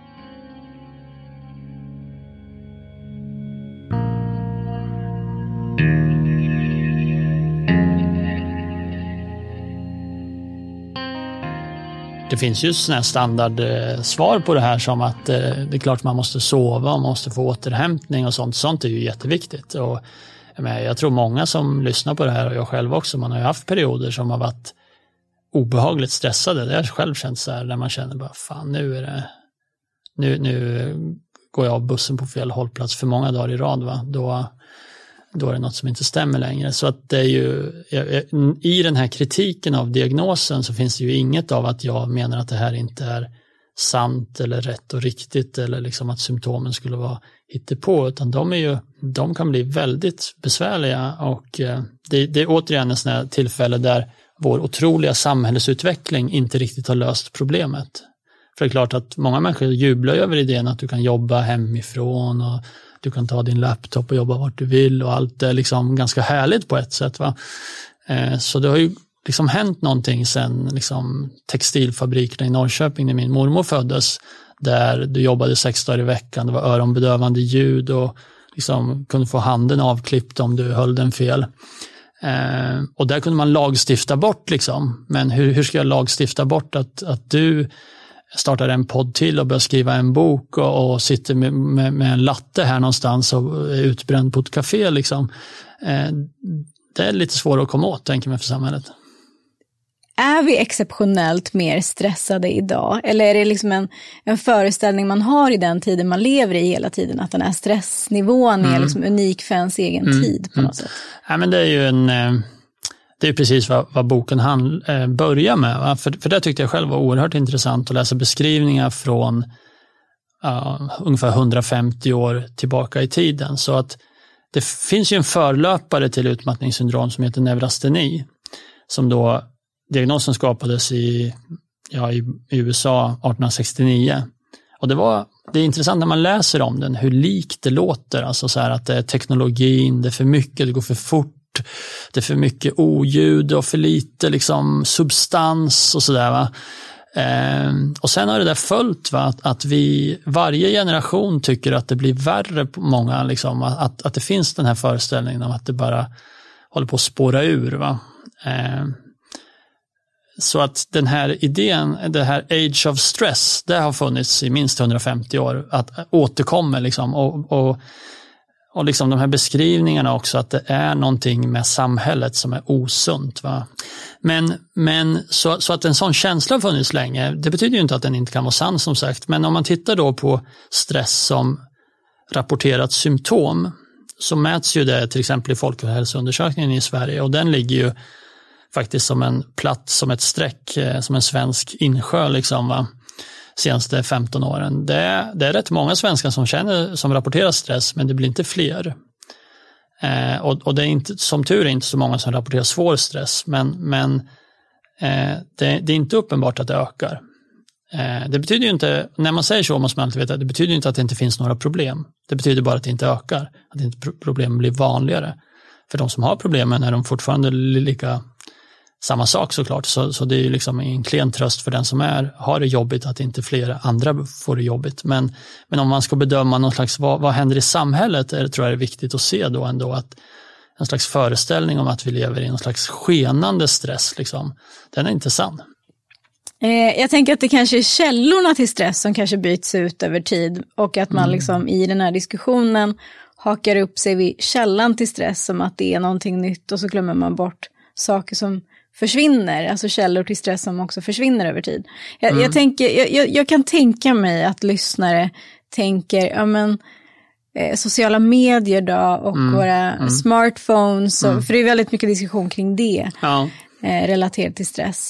Det finns ju sådana standardsvar på det här som att det är klart man måste sova och man måste få återhämtning och sånt. Sånt är ju jätteviktigt. Och jag tror många som lyssnar på det här och jag själv också, man har ju haft perioder som har varit obehagligt stressade. Det har jag själv känt så här där man känner bara fan nu går jag av bussen på fel hållplats för många dagar i rad va. Då är det något som inte stämmer längre. Så att det är ju, i den här kritiken av diagnosen så finns det ju inget av att jag menar att det här inte är sant eller rätt och riktigt eller liksom att symptomen skulle vara hittepå, utan de kan bli väldigt besvärliga och det är återigen en sån här tillfälle där vår otroliga samhällsutveckling inte riktigt har löst problemet. För det är klart att många människor jublar över idén att du kan jobba hemifrån och du kan ta din laptop och jobba vart du vill och allt är liksom ganska härligt på ett sätt va. Så det har ju liksom hänt någonting sen liksom textilfabrikerna i Norrköping när min mormor föddes, där du jobbade 6 dagar i veckan, det var öronbedövande ljud och liksom kunde få handen avklippt om du höll den fel. Och där kunde man lagstifta bort liksom. Men hur ska jag lagstifta bort att du startar en podd till och börjar skriva en bok och sitter med en latte här någonstans och är utbränd på ett café liksom. Det är lite svårt att komma åt, tänker man, för samhället. Är vi exceptionellt mer stressade idag? Eller är det liksom en föreställning man har i den tiden man lever i hela tiden, att den här stressnivån är liksom unik för ens egen tid på något sätt? Ja, men det är ju det är precis vad boken börjar med. Va? För det tyckte jag själv var oerhört intressant att läsa beskrivningar från ungefär 150 år tillbaka i tiden. Så att det finns ju en förlöpare till utmattningssyndrom som heter neurasteni, som då diagnosen skapades i USA 1869. Och det är intressant när man läser om den, hur likt det låter. Alltså så här att det är teknologin, det är för mycket, det går för fort, det är för mycket oljud och för lite liksom substans och sådär va. Och sen har det där följt va, att varje generation tycker att det blir värre på många liksom, att det finns den här föreställningen om att det bara håller på att spåra ur va. Så att den här idén, det här age of stress, det har funnits i minst 150 år, att återkommer liksom och liksom de här beskrivningarna också, att det är någonting med samhället som är osunt va. Men så att en sån känsla har funnits länge, det betyder ju inte att den inte kan vara sann som sagt, men om man tittar då på stress som rapporterat symptom, så mäts ju det till exempel i Folkhälsoundersökningen i Sverige, och den ligger ju faktiskt som en plats, som ett streck, som en svensk insjö liksom va, senaste 15 åren. Det är rätt många svenskar som rapporterar stress, men det blir inte fler. Och det är inte, som tur är inte så många som rapporterar svår stress, men det är inte uppenbart att det ökar. Det betyder ju inte, när man säger så måste man alltid veta, det betyder inte att det inte finns några problem. Det betyder bara att det inte ökar, att inte problemen blir vanligare. För de som har problemen är de fortfarande lika samma sak såklart, så det är ju liksom en klen tröst för den som har det jobbigt att inte fler andra får det jobbigt. Men om man ska bedöma någon slags, vad händer i samhället, tror jag det är viktigt att se då ändå att en slags föreställning om att vi lever i någon slags skenande stress liksom, den är inte sann. Jag tänker att det kanske är källorna till stress som kanske byts ut över tid, och att man liksom i den här diskussionen hakar upp sig vid källan till stress som att det är någonting nytt, och så glömmer man bort saker som försvinner, alltså källor till stress som också försvinner över tid. Jag kan tänka mig att lyssnare tänker, sociala medier då och våra smartphones, för det är väldigt mycket diskussion kring det relaterat till stress.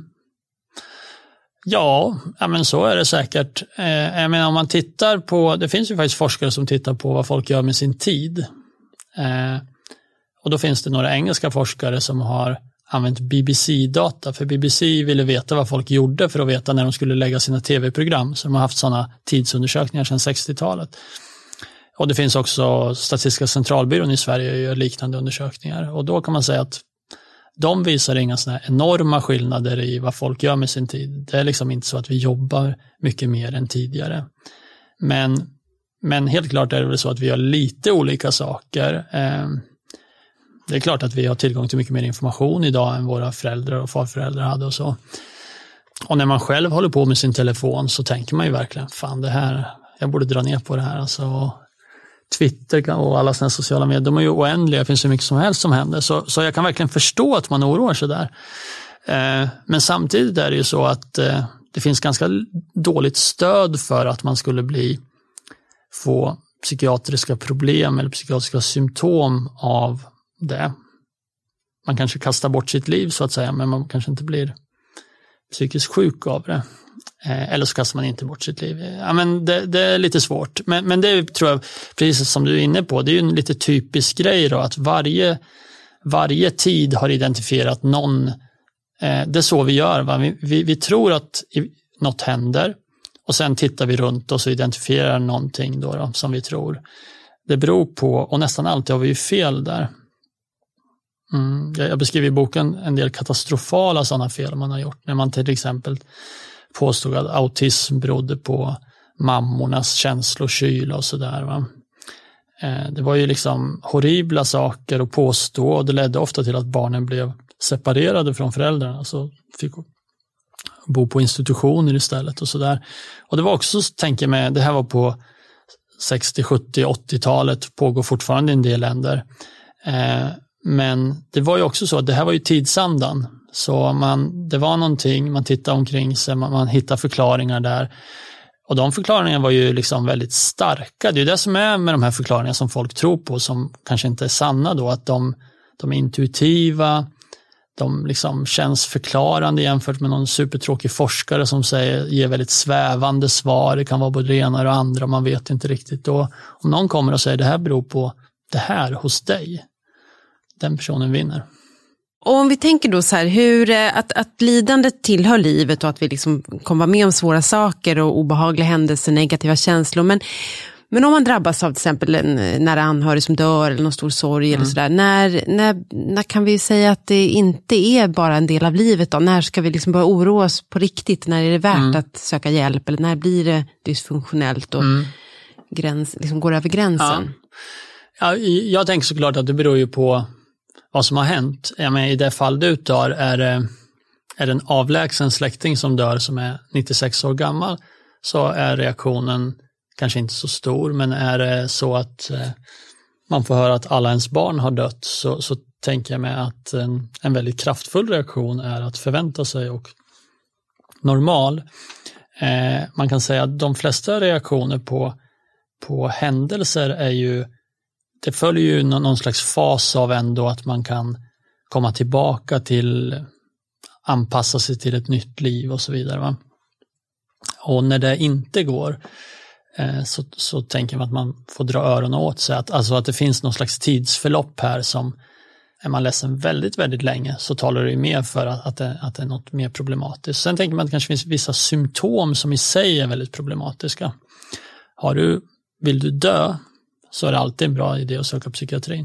Ja, men så är det säkert. Jag menar, om man tittar på, det finns ju faktiskt forskare som tittar på vad folk gör med sin tid. Och då finns det några engelska forskare som har använt BBC-data, för BBC ville veta vad folk gjorde för att veta när de skulle lägga sina tv-program, så de har haft sådana tidsundersökningar sedan 60-talet. Och det finns också Statistiska centralbyrån i Sverige gör liknande undersökningar, och då kan man säga att de visar inga såna här enorma skillnader i vad folk gör med sin tid. Det är liksom inte så att vi jobbar mycket mer än tidigare. Men helt klart är det väl så att vi gör lite olika saker. Det är klart att vi har tillgång till mycket mer information idag än våra föräldrar och farföräldrar hade och så. Och när man själv håller på med sin telefon så tänker man ju verkligen, fan det här, jag borde dra ner på det här. Alltså, Twitter och alla sådana sociala medier, de är ju oändliga, det finns så mycket som helst som händer. Så jag kan verkligen förstå att man oroar sig där. Men samtidigt är det ju så att det finns ganska dåligt stöd för att man skulle få psykiatriska problem eller psykiatriska symptom av det. Man kanske kastar bort sitt liv så att säga, men man kanske inte blir psykiskt sjuk av det. Eller så kastar man inte bort sitt liv. Ja, men det är lite svårt. Men det tror jag, precis som du är inne på, det är ju en lite typisk grej då, att varje tid har identifierat någon. Det är så vi gör. Va? Vi tror att något händer och sen tittar vi runt och så identifierar någonting då, som vi tror. Det beror på, och nästan alltid har vi ju fel där. Jag beskriver i boken en del katastrofala sådana fel man har gjort. När man till exempel påstod att autism berodde på mammornas känslokyla och sådär. Va? Det var ju liksom horribla saker att påstå, och det ledde ofta till att barnen blev separerade från föräldrarna, så fick bo på institutioner istället och sådär. Och det var också, tänker jag mig, det här var på 60, 70, 80-talet, pågår fortfarande i en del länder. Men det var ju också så att det här var ju tidsandan. Så det var någonting, man tittade omkring sig, man hittade förklaringar där. Och de förklaringarna var ju liksom väldigt starka. Det är ju det som är med de här förklaringarna som folk tror på, som kanske inte är sanna då, att de är intuitiva, de liksom känns förklarande jämfört med någon supertråkig forskare som ger väldigt svävande svar. Det kan vara både det ena och det andra, man vet inte riktigt. Och om någon kommer och säger det här beror på det här hos dig, den personen vinner. Och om vi tänker då så här, att lidandet tillhör livet och att vi liksom kommer med om svåra saker och obehagliga händelser, negativa känslor. Men om man drabbas av till exempel en nära anhörig som dör eller någon stor sorg eller sådär, när kan vi säga att det inte är bara en del av livet då? När ska vi liksom börja oroa oss på riktigt? När är det värt att söka hjälp, eller när blir det dysfunktionellt och liksom går över gränsen? Ja, jag tänker såklart att det beror ju på vad som har hänt. I det fall du dör är det en avlägsen släkting som dör som är 96 år gammal, så är reaktionen kanske inte så stor. Men är det så att man får höra att alla ens barn har dött, så tänker jag mig att en väldigt kraftfull reaktion är att förvänta sig och normal. Man kan säga att de flesta reaktioner på händelser är ju, det följer ju någon slags fas av ändå att man kan komma tillbaka till, anpassa sig till ett nytt liv och så vidare. Va? Och när det inte går så tänker man att man får dra öronen åt sig. Att det finns någon slags tidsförlopp här som, är man ledsen väldigt, väldigt länge, så talar det ju mer för att det är något mer problematiskt. Sen tänker man att det kanske finns vissa symptom som i sig är väldigt problematiska. Vill du dö, så är det alltid en bra idé att söka psykiatrin.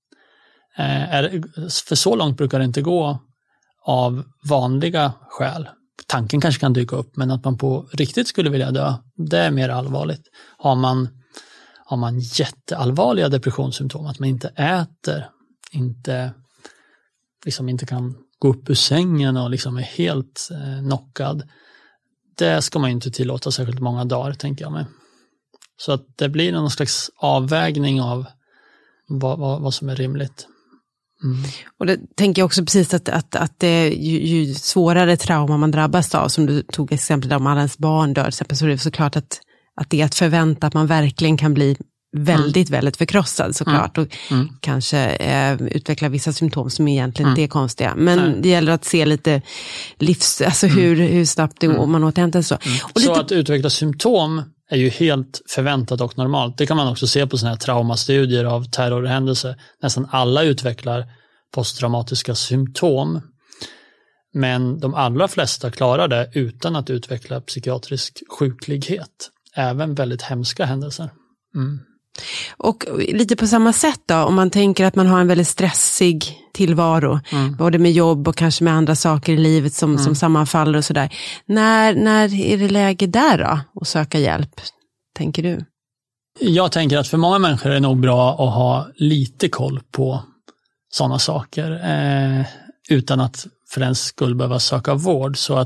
För så långt brukar det inte gå av vanliga skäl. Tanken kanske kan dyka upp, men att man på riktigt skulle vilja dö, det är mer allvarligt. Har man jätteallvarliga depressionssymptom, att man inte äter, inte kan gå upp ur sängen och liksom är helt knockad, det ska man ju inte tillåta särskilt många dagar, tänker jag mig. Så att det blir någon slags avvägning av vad som är rimligt. Och det tänker jag också precis att det är ju svårare trauma man drabbas av, som du tog exempel om alla ens barn dör, så är det såklart att det är att förvänta att man verkligen kan bli väldigt, väldigt förkrossad såklart och kanske utveckla vissa symptom som egentligen inte är konstiga. Men det gäller att se lite hur snabbt det går om man återhämtar sig. Så att utveckla symptom är ju helt förväntat och normalt. Det kan man också se på såna här traumastudier av terrorhändelser. Nästan alla utvecklar posttraumatiska symptom. Men de allra flesta klarar det utan att utveckla psykiatrisk sjuklighet. Även väldigt hemska händelser. Och lite på samma sätt då, om man tänker att man har en väldigt stressig tillvaro, både med jobb och kanske med andra saker i livet som sammanfaller och sådär. När är det läge där då att söka hjälp, tänker du? Jag tänker att för många människor är det nog bra att ha lite koll på sådana saker utan att för den skull behöva söka vård, så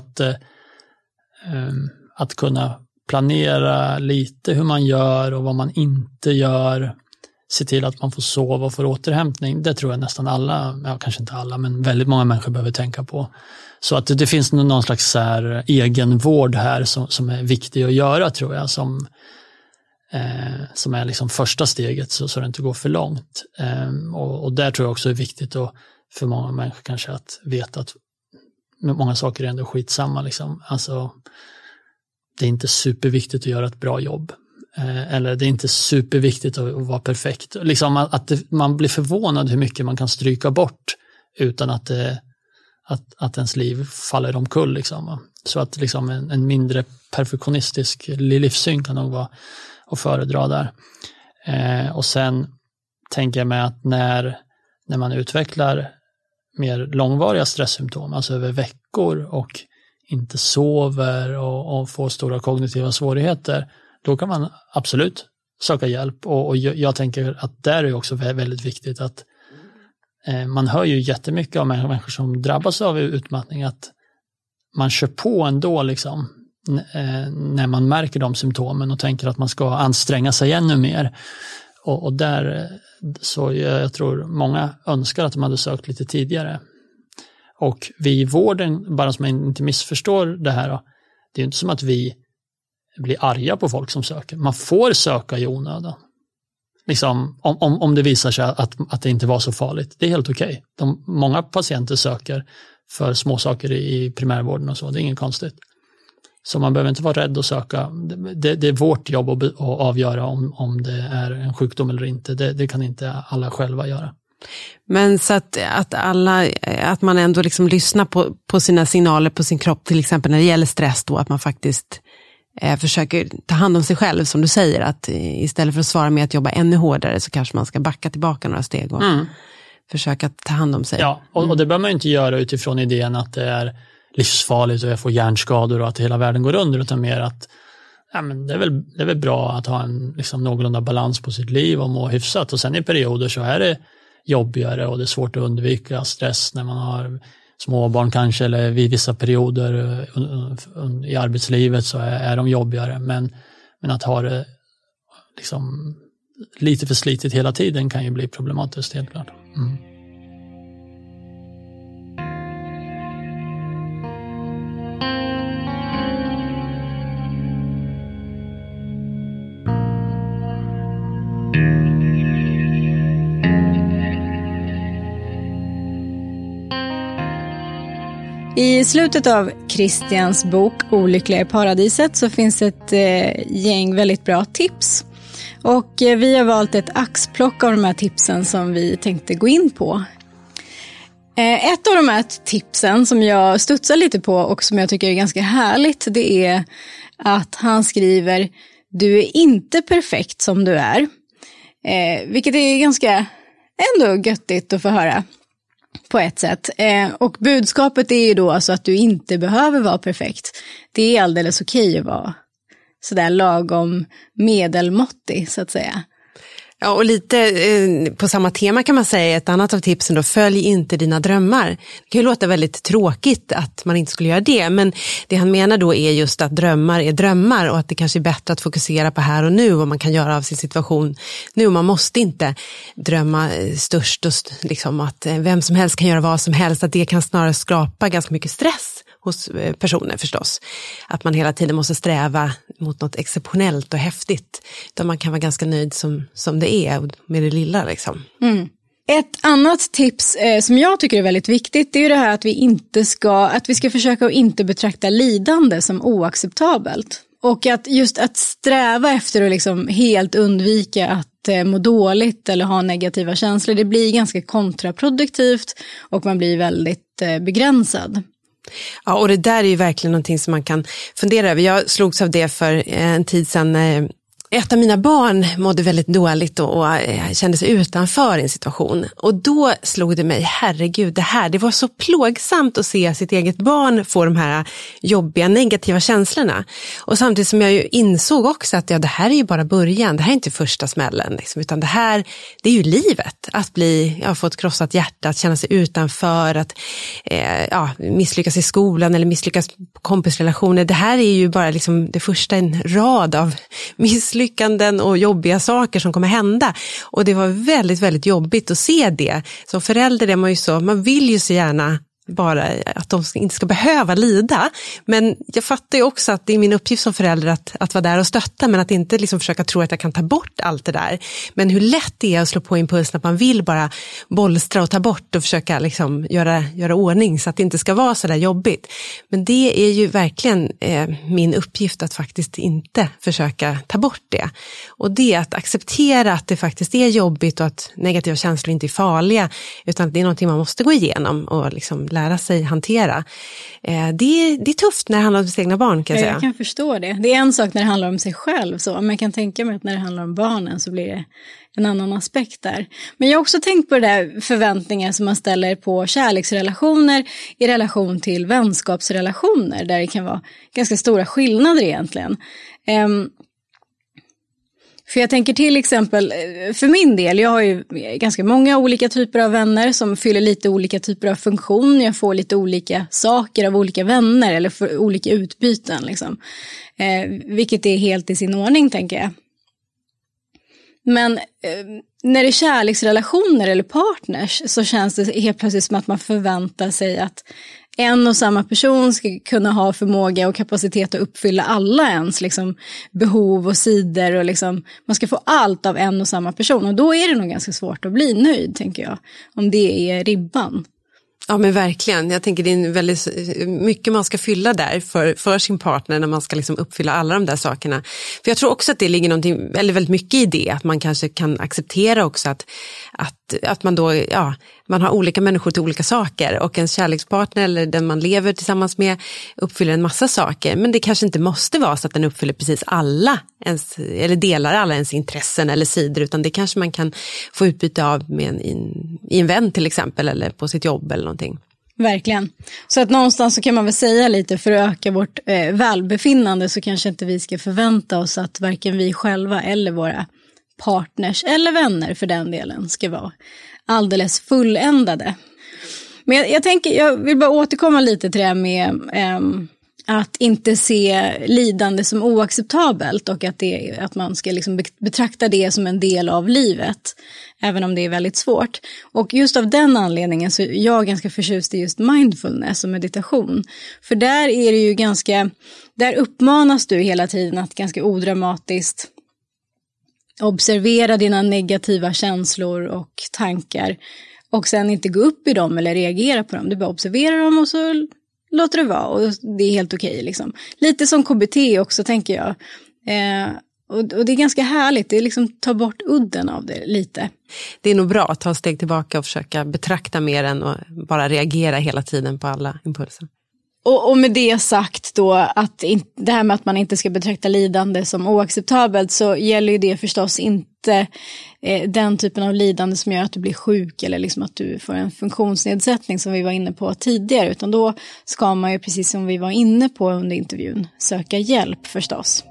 att kunna planera lite hur man gör och vad man inte gör, se till att man får sova och får återhämtning. Det tror jag nästan alla, kanske inte alla, men väldigt många människor behöver tänka på. Så att det finns någon slags egenvård här som är viktig att göra, tror jag, som är liksom första steget så det inte går för långt. Och där tror jag också är viktigt för många människor kanske att veta att många saker är ändå skitsamma. Liksom. Alltså, det är inte superviktigt att göra ett bra jobb. Eller det är inte superviktigt att vara perfekt. Liksom att man blir förvånad hur mycket man kan stryka bort utan att ens liv faller omkull. Liksom. Så att liksom en mindre perfektionistisk livssyn kan nog vara att föredra där. Och sen tänker jag mig att när man utvecklar mer långvariga stresssymptom, alltså över veckor och inte sover och får stora kognitiva svårigheter, då kan man absolut söka hjälp. Och jag tänker att där är också väldigt viktigt att man hör ju jättemycket av människor som drabbas av utmattning att man kör på ändå liksom, när man märker de symptomen och tänker att man ska anstränga sig ännu mer. Och där så jag tror många önskar att de hade sökt lite tidigare. Och vi i vården, bara som man inte missförstår det här, det är ju inte som att vi blir arga på folk som söker. Man får söka i onödan. Liksom, om det visar sig att det inte var så farligt. Det är helt okej. Många patienter söker för små saker i primärvården och så. Det är inget konstigt. Så man behöver inte vara rädd att söka. Det är vårt jobb att avgöra om det är en sjukdom eller inte. Det kan inte alla själva göra. Men så att man ändå liksom lyssnar på sina signaler på sin kropp, till exempel när det gäller stress då, att man faktiskt försöker ta hand om sig själv, som du säger, att istället för att svara med att jobba ännu hårdare så kanske man ska backa tillbaka några steg och försöka ta hand om sig. Ja, och det behöver man inte göra utifrån idén att det är livsfarligt och jag får hjärnskador och att hela världen går under, utan mer att men det är väl bra att ha en liksom någorlunda balans på sitt liv och må hyfsat. Och sen i perioder så är det jobbigare och det är svårt att undvika stress när man har småbarn kanske, eller vid vissa perioder i arbetslivet så är de jobbigare. Men att ha det liksom lite för slitigt hela tiden kan ju bli problematiskt, helt klart. I slutet av Christians bok Olyckliga i paradiset så finns ett gäng väldigt bra tips. Och vi har valt ett axplock av de här tipsen som vi tänkte gå in på. Ett av de här tipsen som jag studsar lite på och som jag tycker är ganska härligt, det är att han skriver: du är inte perfekt som du är. Vilket är ganska ändå göttigt att få höra. På ett sätt. Och budskapet är ju då alltså att du inte behöver vara perfekt. Det är alldeles okej att vara sådär lagom medelmåttig, så att säga. Ja, och lite på samma tema kan man säga, ett annat av tipsen då: följ inte dina drömmar. Det kan ju låta väldigt tråkigt att man inte skulle göra det, men det han menar då är just att drömmar är drömmar och att det kanske är bättre att fokusera på här och nu, vad man kan göra av sin situation nu. Man måste inte drömma störst och liksom att vem som helst kan göra vad som helst, att det kan snarare skapa ganska mycket stress hos personer förstås. Att man hela tiden måste sträva mot något exceptionellt och häftigt. Utan man kan vara ganska nöjd som det är med det lilla liksom. Ett annat tips som jag tycker är väldigt viktigt, det är ju det här att vi ska försöka att inte betrakta lidande som oacceptabelt. Och att sträva efter att liksom helt undvika att må dåligt eller ha negativa känslor, det blir ganska kontraproduktivt och man blir väldigt begränsad. Ja, och det där är ju verkligen någonting som man kan fundera över. Jag slogs av det för en tid sedan. Ett av mina barn mådde väldigt dåligt och kände sig utanför i en situation. Och då slog det mig, herregud, det var så plågsamt att se sitt eget barn få de här jobbiga, negativa känslorna. Och samtidigt som jag ju insåg också att det här är ju bara början, det här är inte första smällen. Liksom, utan det är ju livet. Att få ett krossat hjärta, att känna sig utanför, att misslyckas i skolan eller misslyckas på kompisrelationer. Det här är ju bara liksom det första i en rad av misslyckanden och jobbiga saker som kommer hända. Och det var väldigt, väldigt jobbigt att se det. Som förälder är man ju så, man vill ju så gärna bara att de inte ska behöva lida. Men jag fattar ju också att det är min uppgift som förälder att vara där och stötta, men att inte liksom försöka tro att jag kan ta bort allt det där. Men hur lätt det är att slå på impulsen att man vill bara bolstra och ta bort och försöka liksom göra ordning så att det inte ska vara så där jobbigt. Men det är ju verkligen min uppgift att faktiskt inte försöka ta bort det. Och det att acceptera att det faktiskt är jobbigt och att negativa känslor inte är farliga, utan att det är någonting man måste gå igenom och liksom lära sig hantera. Det är tufft när det handlar om sina egna barn, kan jag säga. Jag kan förstå det. Det är en sak när det handlar om sig själv, så. Men jag kan tänka mig att när det handlar om barnen så blir det en annan aspekt där. Men jag har också tänkt på det där förväntningar som man ställer på kärleksrelationer i relation till vänskapsrelationer, där det kan vara ganska stora skillnader egentligen. För jag tänker till exempel, för min del, jag har ju ganska många olika typer av vänner som fyller lite olika typer av funktion. Jag får lite olika saker av olika vänner eller för olika utbyten liksom. Vilket är helt i sin ordning, tänker jag. Men när det är kärleksrelationer eller partners så känns det helt plötsligt som att man förväntar sig att en och samma person ska kunna ha förmåga och kapacitet att uppfylla alla ens liksom behov och sidor, och liksom, man ska få allt av en och samma person, och då är det nog ganska svårt att bli nöjd, tänker jag, om det är ribban. Ja, men verkligen. Jag tänker det är väldigt mycket man ska fylla där för sin partner när man ska liksom uppfylla alla de där sakerna. För jag tror också att det ligger någonting väldigt mycket i det, att man kanske kan acceptera också att man då, man har olika människor till olika saker, och en kärlekspartner eller den man lever tillsammans med uppfyller en massa saker, men det kanske inte måste vara så att den uppfyller precis alla ens, eller delar alla ens intressen eller sidor, utan det kanske man kan få utbyte av med i en vän till exempel, eller på sitt jobb eller någonting. Verkligen. Så att någonstans så kan man väl säga lite, för att öka vårt välbefinnande så kanske inte vi ska förvänta oss att varken vi själva eller våra partners eller vänner för den delen ska vara alldeles fulländade. Men jag vill bara återkomma lite till det med att inte se lidande som oacceptabelt, och att man ska liksom betrakta det som en del av livet, även om det är väldigt svårt. Och just av den anledningen så är jag ganska förtjust i just mindfulness och meditation. För där är det ju där uppmanas du hela tiden att ganska odramatiskt observera dina negativa känslor och tankar, och sen inte gå upp i dem eller reagera på dem. Du bara observerar dem och så låter det vara, och det är helt okej liksom. Lite som KBT också, tänker jag. Och det är ganska härligt, det är liksom ta bort udden av det lite. Det är nog bra att ta ett steg tillbaka och försöka betrakta mer än och bara reagera hela tiden på alla impulser. Och med det sagt då, att det här med att man inte ska betrakta lidande som oacceptabelt, så gäller ju det förstås inte den typen av lidande som gör att du blir sjuk eller liksom att du får en funktionsnedsättning som vi var inne på tidigare, utan då ska man ju, precis som vi var inne på under intervjun, söka hjälp förstås.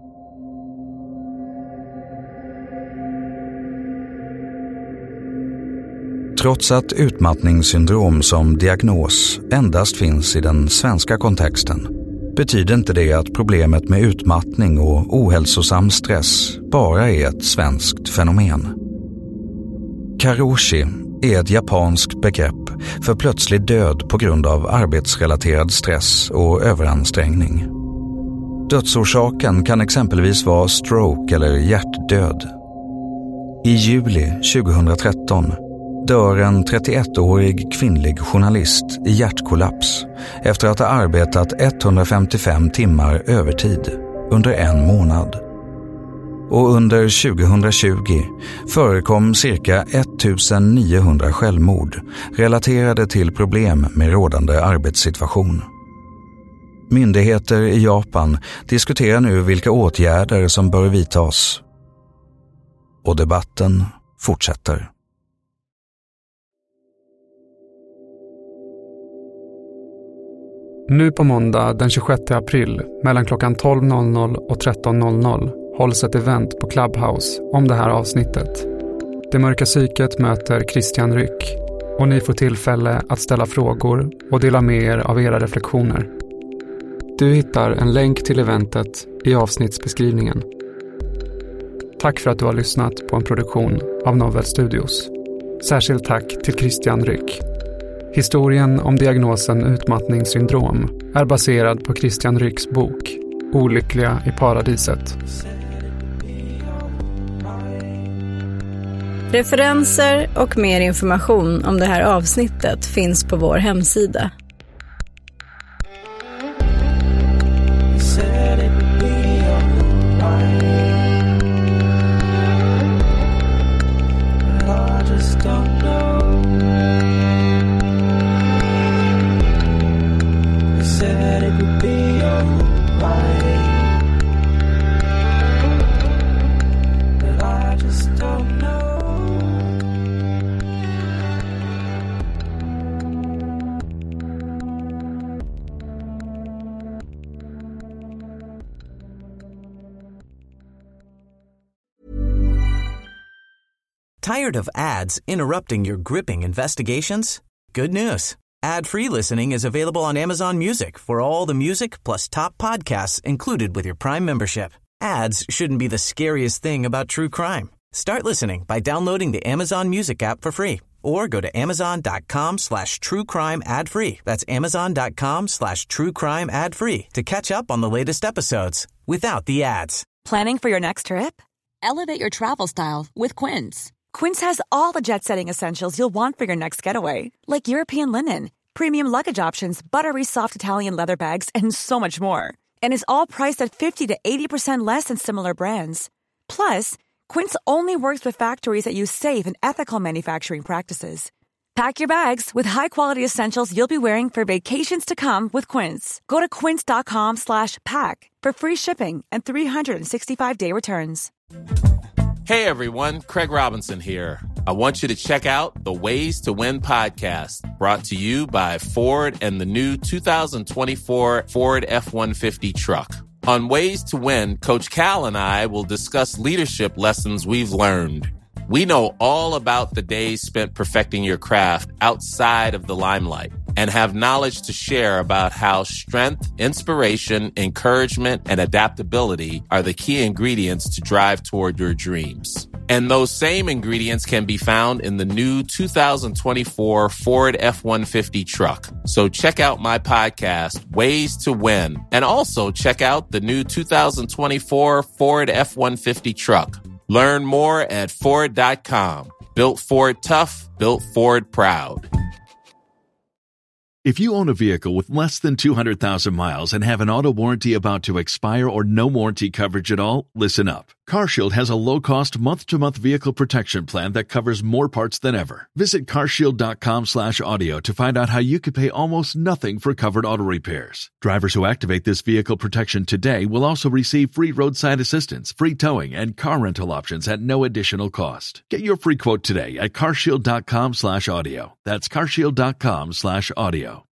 Trots att utmattningssyndrom som diagnos endast finns i den svenska kontexten, betyder inte det att problemet med utmattning och ohälsosam stress bara är ett svenskt fenomen. Karoshi är ett japanskt begrepp för plötslig död på grund av arbetsrelaterad stress och överansträngning. Dödsorsaken kan exempelvis vara stroke eller hjärtdöd. I juli 2013 dör en 31-årig kvinnlig journalist i hjärtkollaps efter att ha arbetat 155 timmar övertid. under en månad. Och under 2020 förekom cirka 1900 självmord relaterade till problem med rådande arbetssituation. Myndigheter i Japan diskuterar nu vilka åtgärder som bör vidtas. Och debatten fortsätter. Nu på måndag den 26 april mellan klockan 12.00 och 13.00 hålls ett event på Clubhouse om det här avsnittet. Det mörka psyket möter Christian Ryck och ni får tillfälle att ställa frågor och dela med er av era reflektioner. Du hittar en länk till eventet i avsnittsbeskrivningen. Tack för att du har lyssnat på en produktion av Novel Studios. Särskilt tack till Christian Ryck. Historien om diagnosen utmattningssyndrom är baserad på Christian Rycks bok Olyckliga i paradiset. Referenser och mer information om det här avsnittet finns på vår hemsida. Tired of ads interrupting your gripping investigations? Good news. Ad-free listening is available on Amazon Music for all the music plus top podcasts included with your Prime membership. Ads shouldn't be the scariest thing about true crime. Start listening by downloading the Amazon Music app for free or go to amazon.com/truecrime ad-free. That's amazon.com/truecrime ad-free to catch up on the latest episodes without the ads. Planning for your next trip? Elevate your travel style with Quince. Quince has all the jet-setting essentials you'll want for your next getaway, like European linen, premium luggage options, buttery soft Italian leather bags, and so much more. And is all priced at 50 to 80% less than similar brands. Plus, Quince only works with factories that use safe and ethical manufacturing practices. Pack your bags with high-quality essentials you'll be wearing for vacations to come with Quince. Go to quince.com/pack for free shipping and 365-day returns. Hey everyone, Craig Robinson here. I want you to check out the Ways to Win podcast, brought to you by Ford and the new 2024 Ford F-150 truck. On Ways to Win, Coach Cal and I will discuss leadership lessons we've learned. We know all about the days spent perfecting your craft outside of the limelight and have knowledge to share about how strength, inspiration, encouragement, and adaptability are the key ingredients to drive toward your dreams. And those same ingredients can be found in the new 2024 Ford F-150 truck. So check out my podcast, Ways to Win, and also check out the new 2024 Ford F-150 truck. Learn more at Ford.com. Built Ford tough, built Ford proud. If you own a vehicle with less than 200,000 miles and have an auto warranty about to expire or no warranty coverage at all, listen up. CarShield has a low-cost month-to-month vehicle protection plan that covers more parts than ever. Visit carshield.com/audio to find out how you could pay almost nothing for covered auto repairs. Drivers who activate this vehicle protection today will also receive free roadside assistance, free towing, and car rental options at no additional cost. Get your free quote today at carshield.com/audio. That's carshield.com/audio.